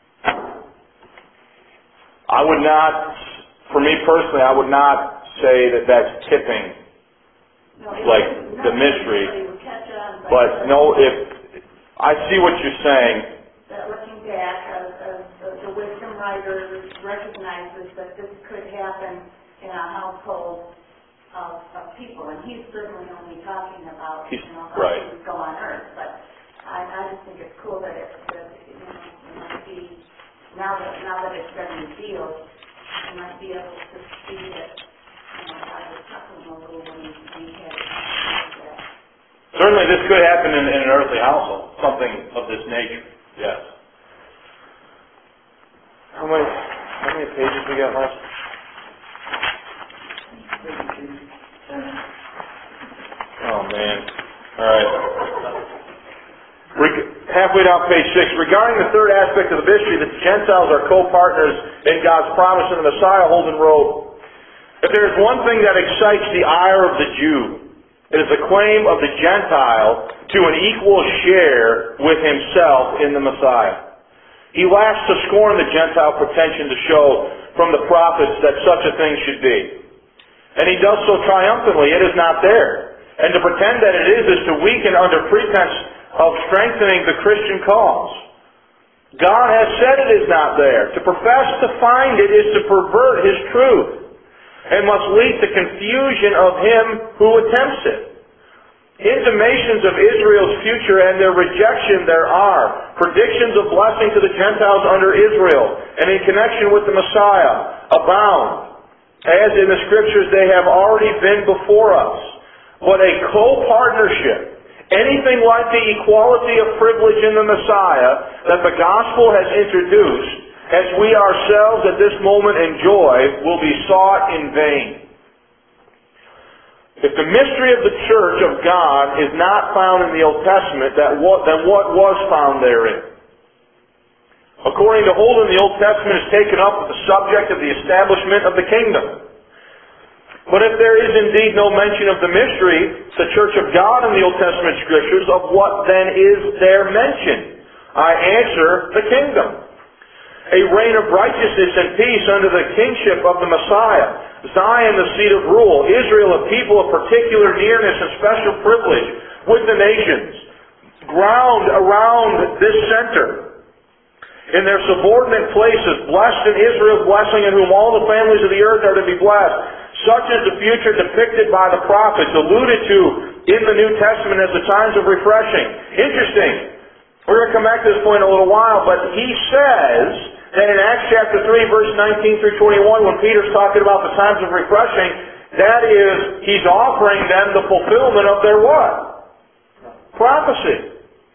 I would not, for me personally, I would not say that that's tipping, No, like the mystery. Would catch on, But no, if I see what you're saying. That looking back, uh, uh, the, the wisdom writer recognizes that this could happen in a household of, of people, and he's certainly only talking about, He's- you know, how right. things go on earth, but I, I just think it's cool that it, that, you know, it might be, now that, now that it's been revealed, you might be able to see that, you know, God was talking a little when he, when he had that. Certainly this could happen in, in an earthly household, something of this nature, yes. How many, how many pages we got left? Oh, man. All right. Re- halfway down page six. Regarding the third aspect of the mystery, that the Gentiles are co-partners in God's promise in the Messiah, Holden wrote, if there is one thing that excites the ire of the Jew, it is the claim of the Gentile to an equal share with himself in the Messiah. He laughs to scorn the Gentile pretension to show from the prophets that such a thing should be. And he does so triumphantly. It is not there. And to pretend that it is is to weaken under pretense of strengthening the Christian cause. God has said it is not there. To profess to find it is to pervert His truth, and must lead to confusion of him who attempts it. Intimations of Israel's future and their rejection there are. Predictions of blessing to the Gentiles under Israel and in connection with the Messiah abound. As in the Scriptures they have already been before us. But a co-partnership, anything like the equality of privilege in the Messiah that the gospel has introduced, as we ourselves at this moment enjoy, will be sought in vain. If the mystery of the church of God is not found in the Old Testament, that what, then what was found therein? According to Holden, the Old Testament is taken up with the subject of the establishment of the kingdom. But if there is indeed no mention of the mystery, the church of God in the Old Testament Scriptures, of what then is there mentioned? I answer, the kingdom. A reign of righteousness and peace under the kingship of the Messiah. Zion, the seat of rule. Israel, a people of particular nearness and special privilege with the nations. Ground around this center. In their subordinate places, blessed in Israel's blessing, in whom all the families of the earth are to be blessed. Such is the future depicted by the prophets, alluded to in the New Testament as the times of refreshing. Interesting. We're going to come back to this point in a little while, but he says that in Acts chapter three, verse nineteen through twenty-one, when Peter's talking about the times of refreshing, that is, he's offering them the fulfillment of their what? Prophecy.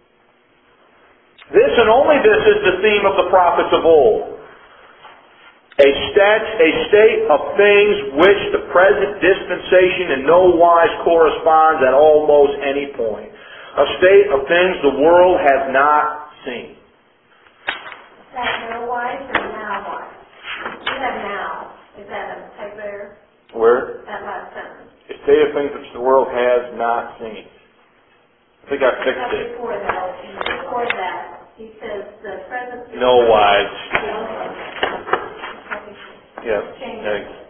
This and only this is the theme of the prophets of old. A state, a state of things which the present dispensation in no wise corresponds at almost any point. A state of things the world has not seen. Is that no wise or now wise? You have now. Is that a type there? Where? That last sentence. A state of things which the world has not seen. I think I fixed But it. before that, before that, he says the present. No wise. Okay. Yep. Change Next. it.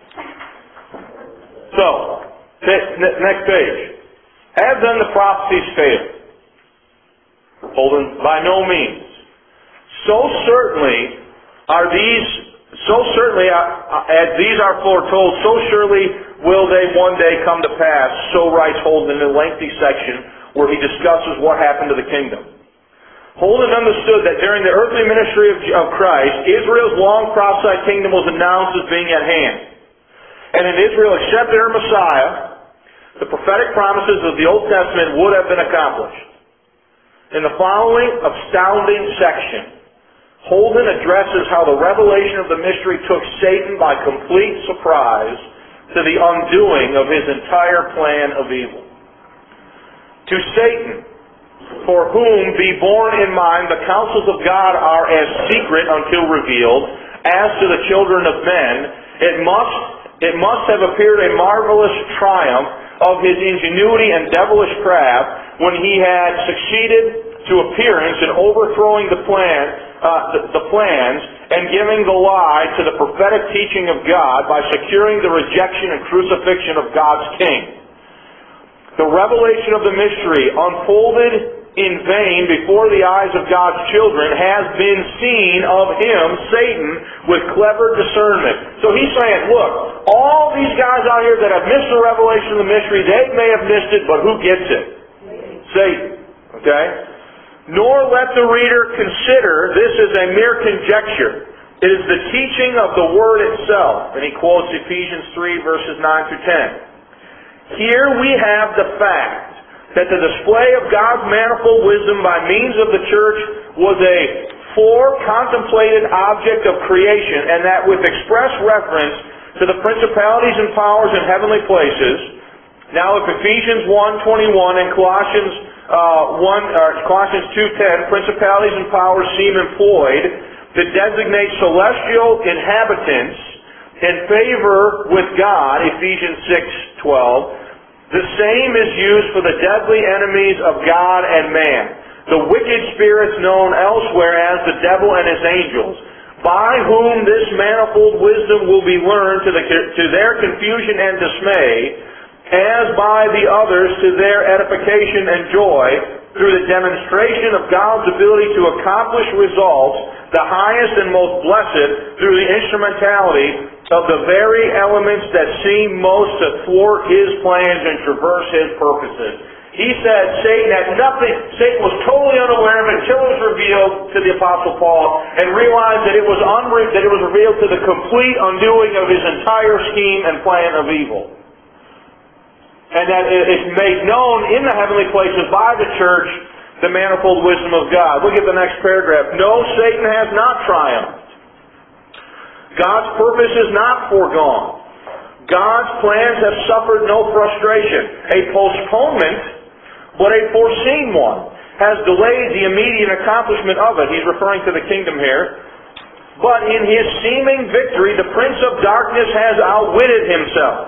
So, ne- next page. Have then the prophecies failed? Holden, by no means. So certainly are these, so certainly as these are foretold, so surely will they one day come to pass. So writes Holden in a lengthy section where he discusses what happened to the kingdom. Holden understood that during the earthly ministry of, of Christ, Israel's long prophesied kingdom was announced as being at hand. And in Israel accepted her Messiah, the prophetic promises of the Old Testament would have been accomplished. In the following astounding section, Holden addresses how the revelation of the mystery took Satan by complete surprise to the undoing of his entire plan of evil. To Satan, for whom, be borne in mind, the counsels of God are as secret until revealed, as to the children of men, it must, it must have appeared a marvelous triumph of his ingenuity and devilish craft when he had succeeded to appearance in overthrowing the plan, uh, the, the plans and giving the lie to the prophetic teaching of God by securing the rejection and crucifixion of God's King. The revelation of the mystery unfolded in vain before the eyes of God's children has been seen of him, Satan, with clever discernment. So he's saying, look, all these guys out here that have missed the revelation of the mystery, they may have missed it, but who gets it? Satan. Okay? Nor let the reader consider this is a mere conjecture. It is the teaching of the Word itself. And he quotes Ephesians three, verses nine through ten. Here we have the fact that the display of God's manifold wisdom by means of the church was a fore-contemplated object of creation, and that with express reference to the principalities and powers in heavenly places. Now, if Ephesians one twenty-one and Colossians uh, one or Colossians two ten, principalities and powers seem employed to designate celestial inhabitants in favor with God, Ephesians six twelve. The same is used for the deadly enemies of God and man, the wicked spirits known elsewhere as the devil and his angels, by whom this manifold wisdom will be learned to, the, to their confusion and dismay, as by the others to their edification and joy, through the demonstration of God's ability to accomplish results, the highest and most blessed, through the instrumentality of the very elements that seem most to thwart his plans and traverse his purposes. He said Satan had nothing, Satan was totally unaware of it until it was revealed to the Apostle Paul, and realized that it was unre- that it was revealed to the complete undoing of his entire scheme and plan of evil. And that it's made known in the heavenly places by the church the manifold wisdom of God. Look at the next paragraph. No, Satan has not triumphed. God's purpose is not foregone. God's plans have suffered no frustration. A postponement, but a foreseen one, has delayed the immediate accomplishment of it. He's referring to the kingdom here. But in his seeming victory, the prince of darkness has outwitted himself,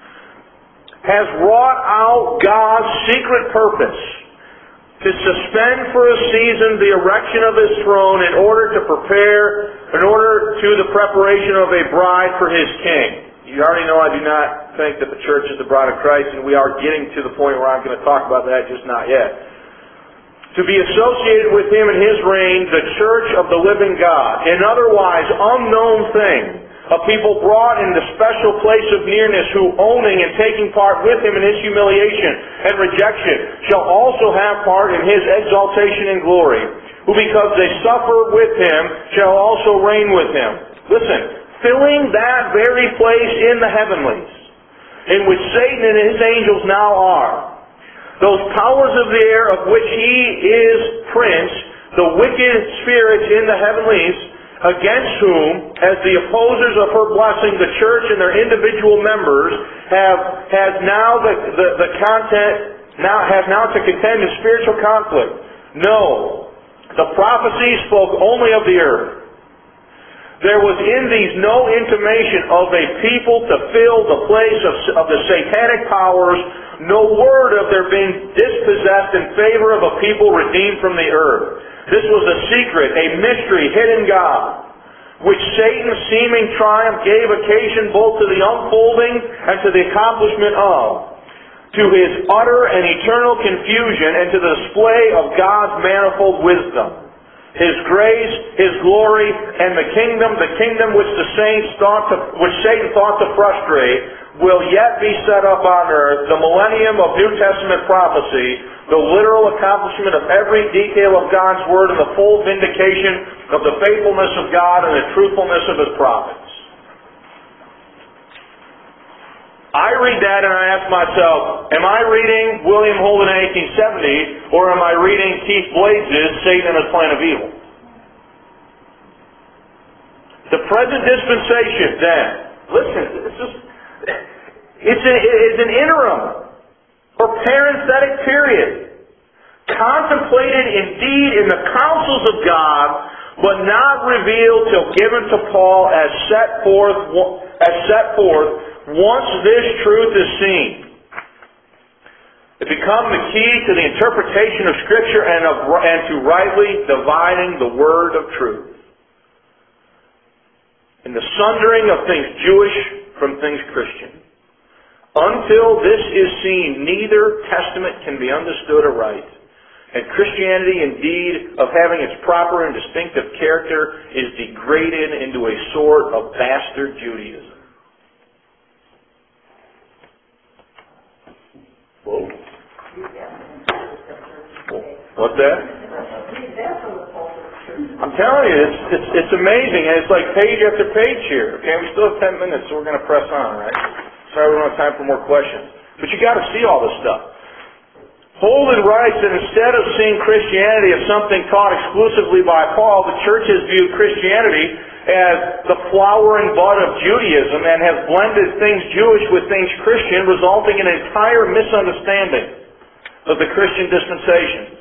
has wrought out God's secret purpose to suspend for a season the erection of his throne in order to prepare, in order to the preparation of a bride for his king. You already know I do not think that the church is the bride of Christ, and we are getting to the point where I'm going to talk about that, just not yet. To be associated with him in his reign, the church of the living God, an otherwise unknown thing, a people brought in the special place of nearness, who, owning and taking part with him in his humiliation and rejection, shall also have part in his exaltation and glory, who, because they suffer with him, shall also reign with him. Listen, filling that very place in the heavenlies, in which Satan and his angels now are, those powers of the air of which he is prince, the wicked spirits in the heavenlies, against whom, as the opposers of her blessing, the church and their individual members have has now the, the, the content now have now to contend in spiritual conflict. No, the prophecy spoke only of the earth. There was in these no intimation of a people to fill the place of, of the satanic powers, no word of their being dispossessed in favor of a people redeemed from the earth. This was a secret, a mystery hid in God, which Satan's seeming triumph gave occasion both to the unfolding and to the accomplishment of, to his utter and eternal confusion and to the display of God's manifold wisdom, his grace, his glory, and the kingdom, the kingdom which the saints thought to, which Satan thought to frustrate, will yet be set up on earth, the millennium of New Testament prophecy, the literal accomplishment of every detail of God's Word, and the full vindication of the faithfulness of God and the truthfulness of His prophets. I read that and I ask myself, am I reading William Holden in eighteen seventy, or am I reading Keith Blades' Satan and His Plan of Evil? The present dispensation, then, listen, this is, it's, a, it's an interim or parenthetic period, contemplated indeed in the counsels of God, but not revealed till given to Paul as set forth as set forth once this truth is seen. It becomes the key to the interpretation of Scripture and, of, and to rightly dividing the word of truth. In the sundering of things Jewish from things Christian. Until this is seen, neither testament can be understood aright. And Christianity, indeed, of having its proper and distinctive character, is degraded into a sort of bastard Judaism. Whoa. What's that? I'm telling you, it's, it's, it's amazing, and it's like page after page here. Okay, we still have ten minutes, so we're going to press on, right? Sorry we don't have time for more questions. But you got to see all this stuff. Holden writes that instead of seeing Christianity as something taught exclusively by Paul, the church has viewed Christianity as the flower and bud of Judaism and has blended things Jewish with things Christian, resulting in an entire misunderstanding of the Christian dispensation.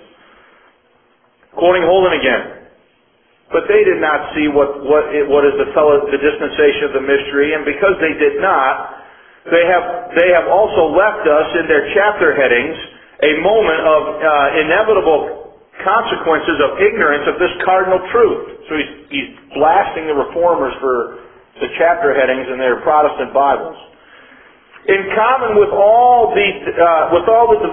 Quoting Holden again. But they did not see what, what, what is the, the dispensation of the mystery, and because they did not, they have, they have also left us in their chapter headings a moment of uh, inevitable consequences of ignorance of this cardinal truth. So he's, he's blasting the reformers for the chapter headings in their Protestant Bibles. In common with all the uh, with all the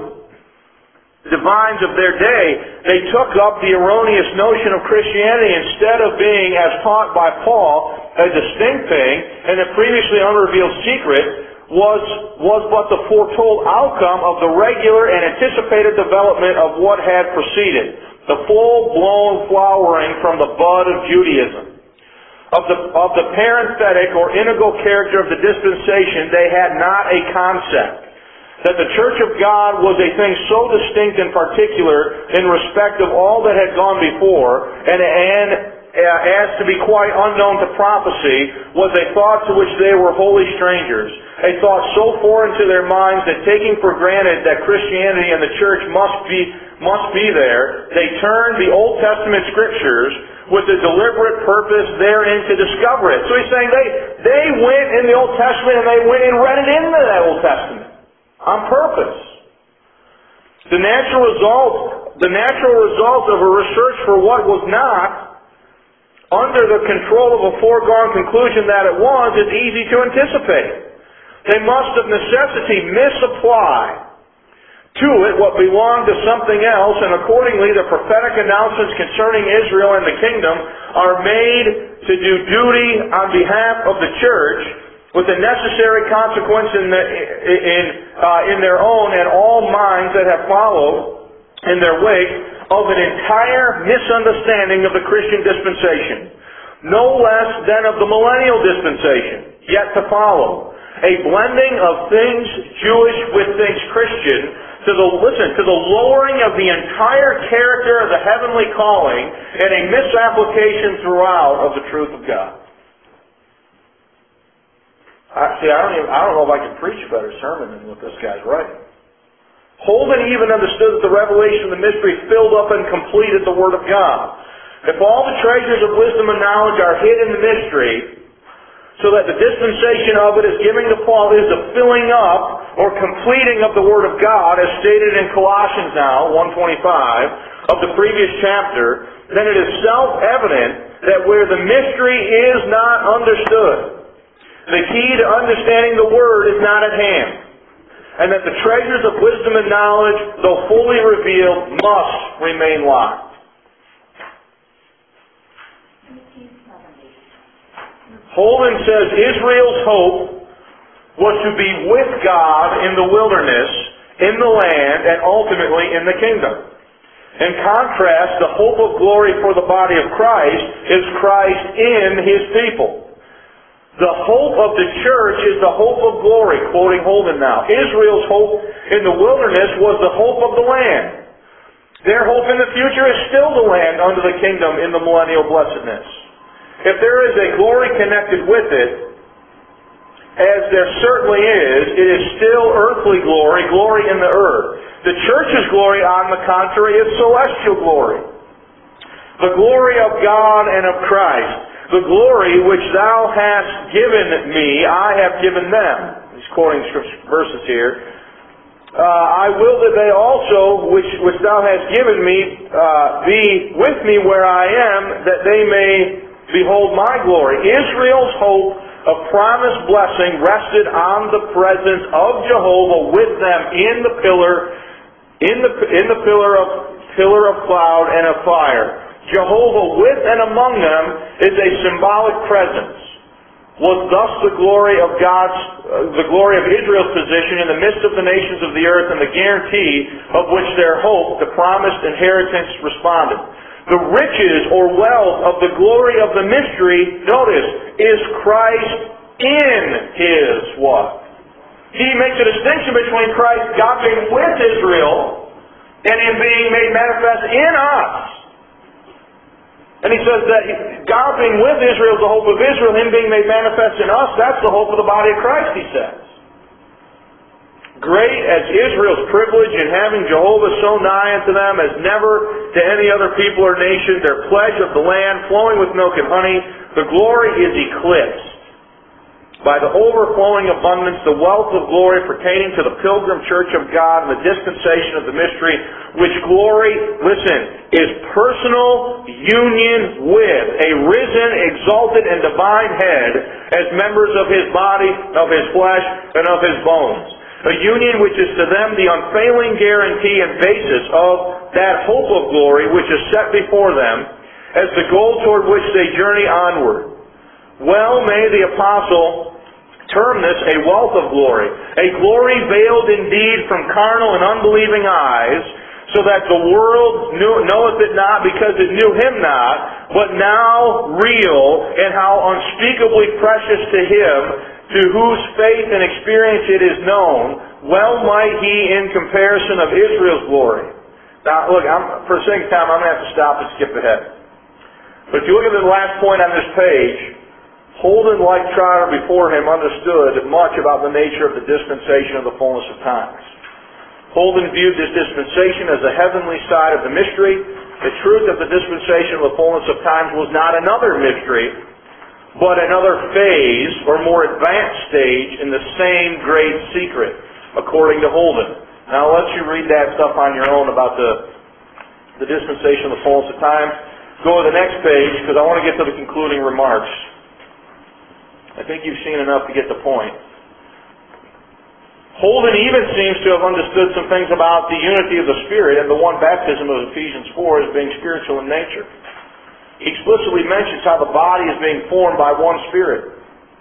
divines of their day, they took up the erroneous notion of Christianity instead of being, as taught by Paul, a distinct thing and a previously unrevealed secret. was was but the foretold outcome of the regular and anticipated development of what had preceded, the full-blown flowering from the bud of Judaism. Of the, of the parenthetic or integral character of the dispensation, they had not a concept. That the Church of God was a thing so distinct and particular in respect of all that had gone before, and, and as to be quite unknown to prophecy, was a thought to which they were wholly strangers. A thought so foreign to their minds that taking for granted that Christianity and the church must be must be there, they turned the Old Testament Scriptures with a deliberate purpose therein to discover it. So he's saying they, they went in the Old Testament and they went and read it into that Old Testament on purpose. The natural result, the natural result of a research for what was not under the control of a foregone conclusion that it was is easy to anticipate. They must of necessity misapply to it what belonged to something else, and accordingly the prophetic announcements concerning Israel and the kingdom are made to do duty on behalf of the church with the necessary consequence in, the, in, uh, in their own and all minds that have followed in their wake of an entire misunderstanding of the Christian dispensation, no less than of the millennial dispensation yet to follow. A blending of things Jewish with things Christian to the, listen, to the lowering of the entire character of the heavenly calling and a misapplication throughout of the truth of God. I, see, I don't even, I don't know if I can preach a better sermon than what this guy's writing. Holden even understood that the revelation of the mystery filled up and completed the Word of God. If all the treasures of wisdom and knowledge are hid in the mystery, so that the dispensation of it is giving to Paul is the filling up or completing of the Word of God, as stated in Colossians now, one twenty-five, of the previous chapter, then it is self-evident that where the mystery is not understood, the key to understanding the Word is not at hand, and that the treasures of wisdom and knowledge, though fully revealed, must remain locked. Holden says Israel's hope was to be with God in the wilderness, in the land, and ultimately in the kingdom. In contrast, the hope of glory for the body of Christ is Christ in His people. The hope of the church is the hope of glory, quoting Holden now. Israel's hope in the wilderness was the hope of the land. Their hope in the future is still the land under the kingdom in the millennial blessedness. If there is a glory connected with it, as there certainly is, it is still earthly glory, glory in the earth. The church's glory, on the contrary, is celestial glory. The glory of God and of Christ. The glory which thou hast given me, I have given them. He's quoting verses here. Uh, I will that they also, which, which thou hast given me, uh, be with me where I am, that they may behold my glory. Israel's hope of promised blessing rested on the presence of Jehovah with them in the pillar, in the in the pillar of pillar of cloud and of fire. Jehovah with and among them is a symbolic presence. Was thus the glory of God's, uh, the glory of Israel's position in the midst of the nations of the earth, and the guarantee of which their hope, the promised inheritance, responded. The riches or wealth of the glory of the mystery, notice, is Christ in His what? He makes a distinction between Christ, God being with Israel, and Him being made manifest in us. And He says that God being with Israel is the hope of Israel, Him being made manifest in us, that's the hope of the body of Christ, He says. Great as Israel's privilege in having Jehovah so nigh unto them as never to any other people or nation, their pledge of the land flowing with milk and honey, the glory is eclipsed by the overflowing abundance, the wealth of glory pertaining to the pilgrim church of God and the dispensation of the mystery, which glory, listen, is personal union with a risen, exalted, and divine head as members of His body, of His flesh, and of His bones. A union which is to them the unfailing guarantee and basis of that hope of glory which is set before them as the goal toward which they journey onward. Well may the apostle term this a wealth of glory, a glory veiled indeed from carnal and unbelieving eyes, so that the world knew, knoweth it not because it knew Him not, but now real, and how unspeakably precious to Him, to whose faith and experience it is known. Well might He in comparison of Israel's glory. Now look, I'm, for the sake of time, I'm going to have to stop and skip ahead. But if you look at the last point on this page, Holden, like Trotter before him, understood much about the nature of the dispensation of the fullness of times. Holden viewed this dispensation as the heavenly side of the mystery. The truth of the dispensation of the fullness of times was not another mystery, but another phase or more advanced stage in the same great secret, according to Holden. Now I'll let you read that stuff on your own about the, the dispensation of the fullness of times. Go to the next page, because I want to get to the concluding remarks. I think you've seen enough to get the point. Holden even seems to have understood some things about the unity of the Spirit and the one baptism of Ephesians four as being spiritual in nature. He explicitly mentions how the body is being formed by one Spirit,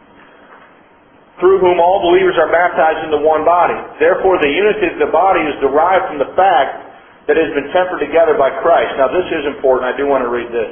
through whom all believers are baptized into one body. Therefore, the unity of the body is derived from the fact that it has been tempered together by Christ. Now, this is important. I do want to read this.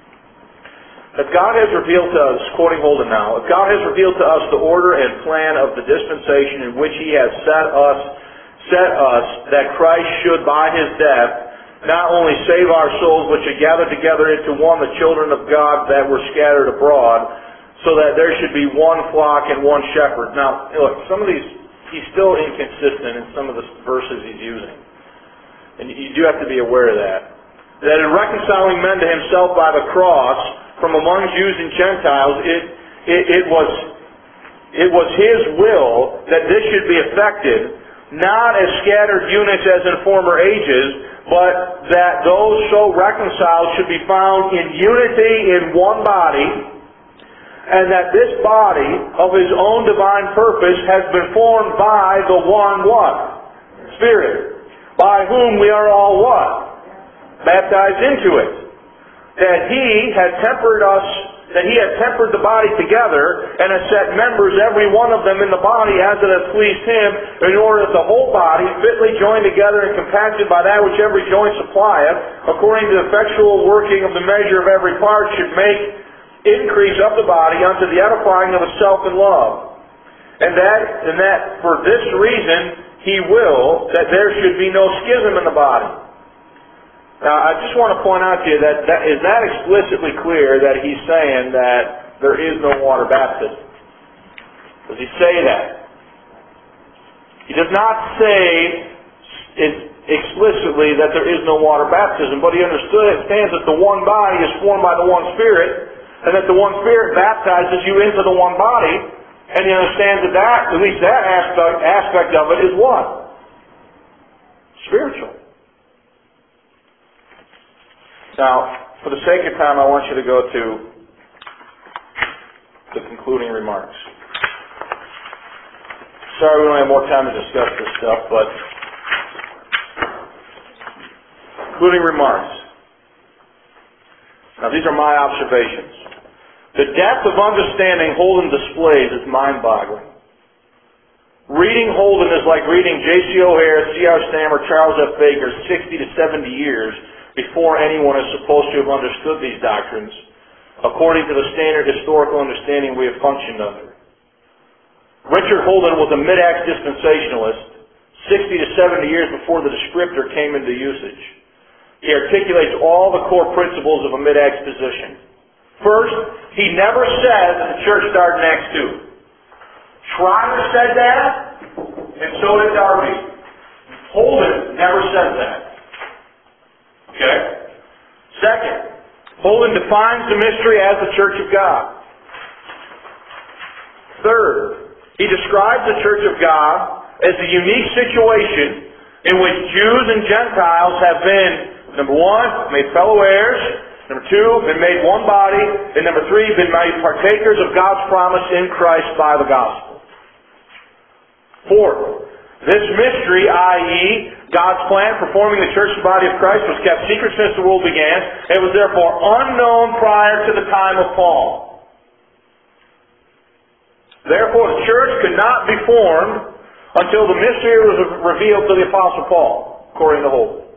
If God has revealed to us, quoting Holden now, if God has revealed to us the order and plan of the dispensation in which He has set us, set us that Christ should by His death not only save our souls, but should gather together into one the children of God that were scattered abroad, so that there should be one flock and one shepherd. Now, look, some of these, he's still inconsistent in some of the verses he's using. And you do have to be aware of that. That in reconciling men to Himself by the cross, from among Jews and Gentiles, it, it, it was it was His will that this should be effected, not as scattered units as in former ages, but that those so reconciled should be found in unity in one body, and that this body of His own divine purpose has been formed by the one what? Spirit, by whom we are all what? Baptized into it. That He had tempered us, that He had tempered the body together, and has set members, every one of them, in the body as it has pleased Him, in order that the whole body, fitly joined together and compacted by that which every joint supplieth, according to the effectual working of the measure of every part, should make increase of the body unto the edifying of itself in love. And that, and that for this reason He will that there should be no schism in the body. Now, I just want to point out to you that, that is that explicitly clear that he's saying that there is no water baptism. Does he say that? He does not say explicitly that there is no water baptism, but he understands that the one body is formed by the one Spirit, and that the one Spirit baptizes you into the one body, and he understands that, that at least that aspect, aspect of it is what? Spiritual. Now, for the sake of time, I want you to go to the concluding remarks. Sorry we don't have more time to discuss this stuff, but concluding remarks. Now, these are my observations. The depth of understanding Holden displays is mind-boggling. Reading Holden is like reading J C O'Hare, C R Stam, or Charles F. Baker sixty to seventy years before anyone is supposed to have understood these doctrines, according to the standard historical understanding we have functioned under. Richard Holden was a mid-Acts dispensationalist, sixty to seventy years before the descriptor came into usage. He articulates all the core principles of a mid-Acts position. First, he never said that the church started in Acts two. Trotter said that, and so did Darby. Holden never said that. Okay? Second, Holden defines the mystery as the church of God. Third, he describes the church of God as a unique situation in which Jews and Gentiles have been, number one, made fellow heirs, number two, been made one body, and number three, been made partakers of God's promise in Christ by the gospel. Fourth, this mystery, that is, God's plan for forming the church and body of Christ, was kept secret since the world began. It was therefore unknown prior to the time of Paul. Therefore, the church could not be formed until the mystery was revealed to the Apostle Paul, according to Holden.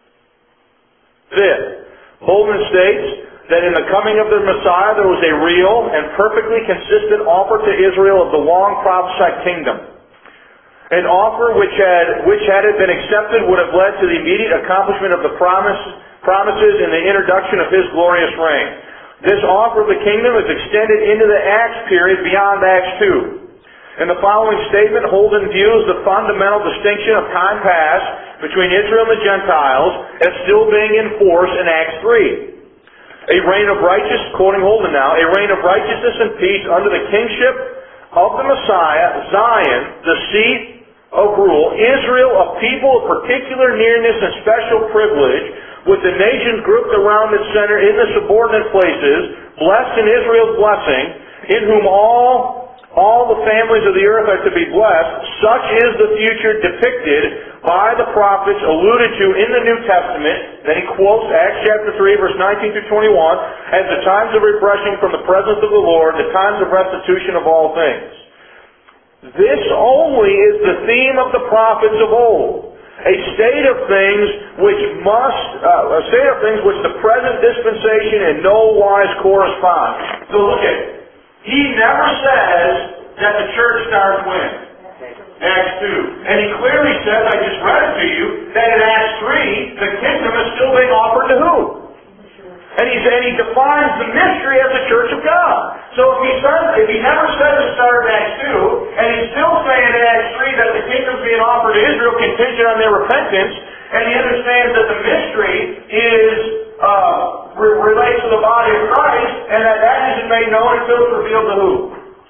Fifth, Holden states that in the coming of the Messiah there was a real and perfectly consistent offer to Israel of the long prophesied kingdom. An offer which had, which had it been accepted would have led to the immediate accomplishment of the promise, promises in the introduction of His glorious reign. This offer of the kingdom is extended into the Acts period beyond Acts two. In the following statement, Holden views the fundamental distinction of time past between Israel and the Gentiles as still being in force in Acts three. A reign of righteousness, quoting Holden now, a reign of righteousness and peace under the kingship of the Messiah, Zion, the seat of rule, Israel, a people of particular nearness and special privilege, with the nations grouped around its center in the subordinate places, blessed in Israel's blessing, in whom all all the families of the earth are to be blessed. Such is the future depicted by the prophets alluded to in the New Testament. Then he quotes Acts chapter three, verse nineteen through twenty-one, as the times of refreshing from the presence of the Lord, the times of restitution of all things. This only is the theme of the prophets of old, a state of things which must, uh, a state of things which the present dispensation in no wise corresponds. So look at it. He never says that the church starts when? Acts two. And he clearly says, I just read it to you, that in Acts three, the kingdom is still being offered to who? And he, and he defines the mystery as the church of God. So if he says, if he never says it started in Acts two, and he's still saying in Acts three that the kingdom is being offered to Israel contingent on their repentance, and he understands that the mystery is uh, re- relates to the body of Christ, and that that isn't made known until it's revealed to who?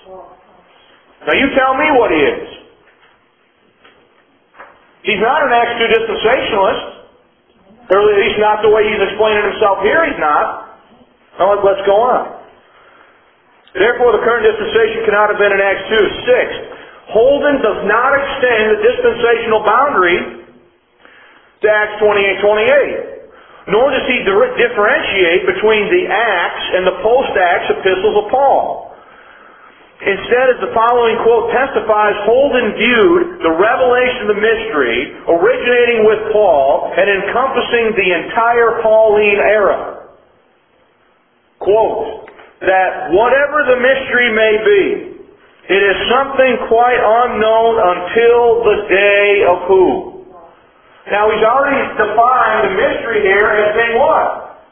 Now you tell me what he is. He's not an Acts two dispensationalist. Or at least not the way he's explaining himself here, he's not. Now let's go on. Therefore, the current dispensation cannot have been in Acts two. Sixth, Holden does not extend the dispensational boundary to Acts twenty-eight twenty-eight. Nor does he differentiate between the Acts and the post-Acts epistles of Paul. Instead, as the following quote testifies, Holden viewed the revelation of the mystery originating with Paul and encompassing the entire Pauline era. Quote, that whatever the mystery may be, it is something quite unknown until the day of who? Now he's already defined the mystery here as being what?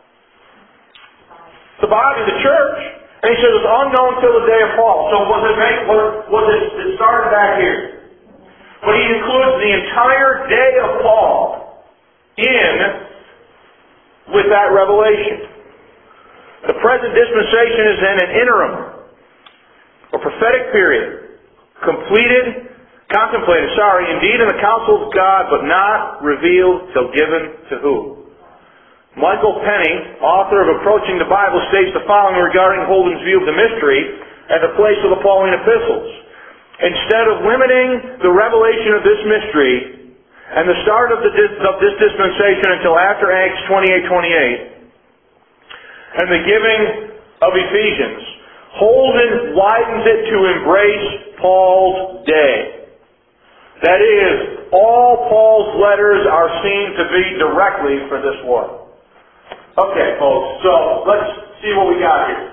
The body of the church. And he says it's unknown till the day of Paul. So was it made, was, was it, it started back here? But he includes the entire day of Paul in with that revelation. The present dispensation is in an interim, a prophetic period, completed, contemplated, sorry, indeed in the counsel of God, but not revealed till given to who? Michael Penny, author of Approaching the Bible, states the following regarding Holden's view of the mystery and the place of the Pauline epistles. Instead of limiting the revelation of this mystery and the start of, the, of this dispensation until after Acts twenty-eight twenty-eight, and the giving of Ephesians, Holden widens it to embrace Paul's day. That is, all Paul's letters are seen to be directly for this war. Okay, folks, so let's see what we got here.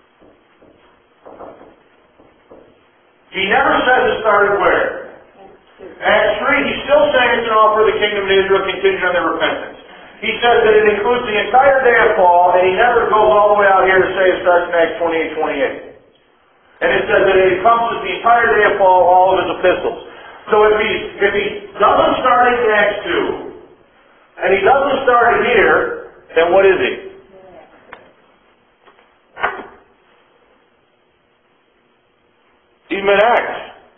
He never says it started where? Acts three, he's still saying it's an offer of the kingdom of Israel contingent on their repentance. He says that it includes the entire day of Paul, and he never goes all the way out here to say it starts in Acts twenty-eight twenty-eight. And it says that it encompasses the entire day of Paul, all of his epistles. So if he, if he doesn't start in Acts two, and he doesn't start it here, then what is he? He's mid-Acts.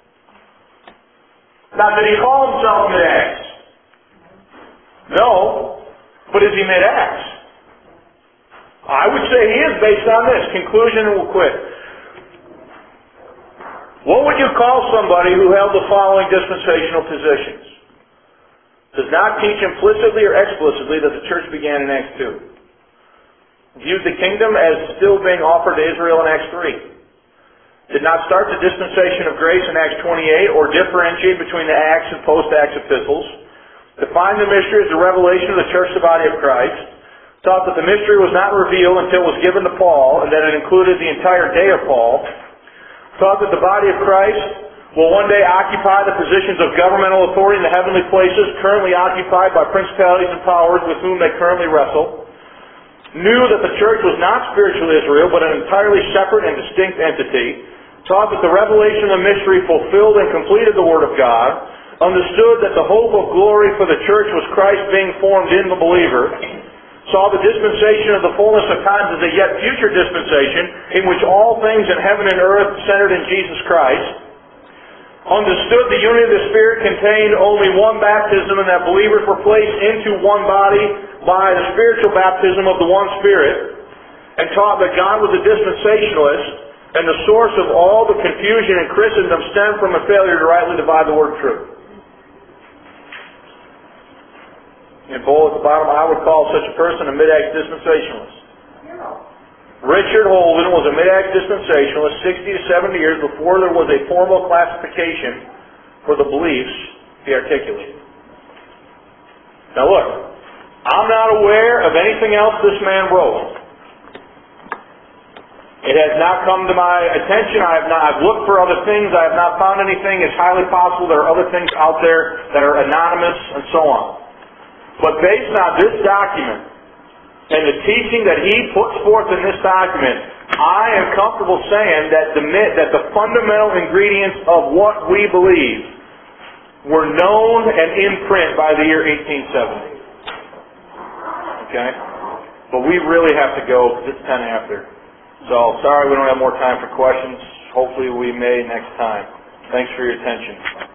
Now, did he call himself mid-Acts? No. But is he mid-Acts? I would say he is based on this. Conclusion, and we'll quit. What would you call somebody who held the following dispensational positions? Does not teach implicitly or explicitly that the church began in Acts two. Viewed the kingdom as still being offered to Israel in Acts three. Did not start the dispensation of grace in Acts twenty-eight or differentiate between the Acts and post-Acts epistles. Defined the mystery as the revelation of the church, the body of Christ. Taught that the mystery was not revealed until it was given to Paul and that it included the entire day of Paul. Taught that the body of Christ will one day occupy the positions of governmental authority in the heavenly places currently occupied by principalities and powers with whom they currently wrestle. Knew that the church was not spiritual Israel but an entirely separate and distinct entity. Taught that the revelation of the mystery fulfilled and completed the Word of God. Understood that the hope of glory for the church was Christ being formed in the believer. Saw the dispensation of the fullness of times as a yet future dispensation in which all things in heaven and earth centered in Jesus Christ. Understood the unity of the Spirit contained only one baptism and that believers were placed into one body by the spiritual baptism of the one Spirit. And taught that God was a dispensationalist and the source of all the confusion in Christendom stemmed from a failure to rightly divide the word of truth. In bold at the bottom, I would call such a person a mid-Acts dispensationalist. Richard Holden was a mid-Acts dispensationalist sixty to seventy years before there was a formal classification for the beliefs he articulated. Now look, I'm not aware of anything else this man wrote. It has not come to my attention. I have not, I've looked for other things. I have not found anything. It's highly possible there are other things out there that are anonymous and so on. But based on this document and the teaching that he puts forth in this document, I am comfortable saying that the, that the fundamental ingredients of what we believe were known and in print by the year eighteen seventy. Okay? But we really have to go because it's ten after. So, sorry we don't have more time for questions. Hopefully we may next time. Thanks for your attention.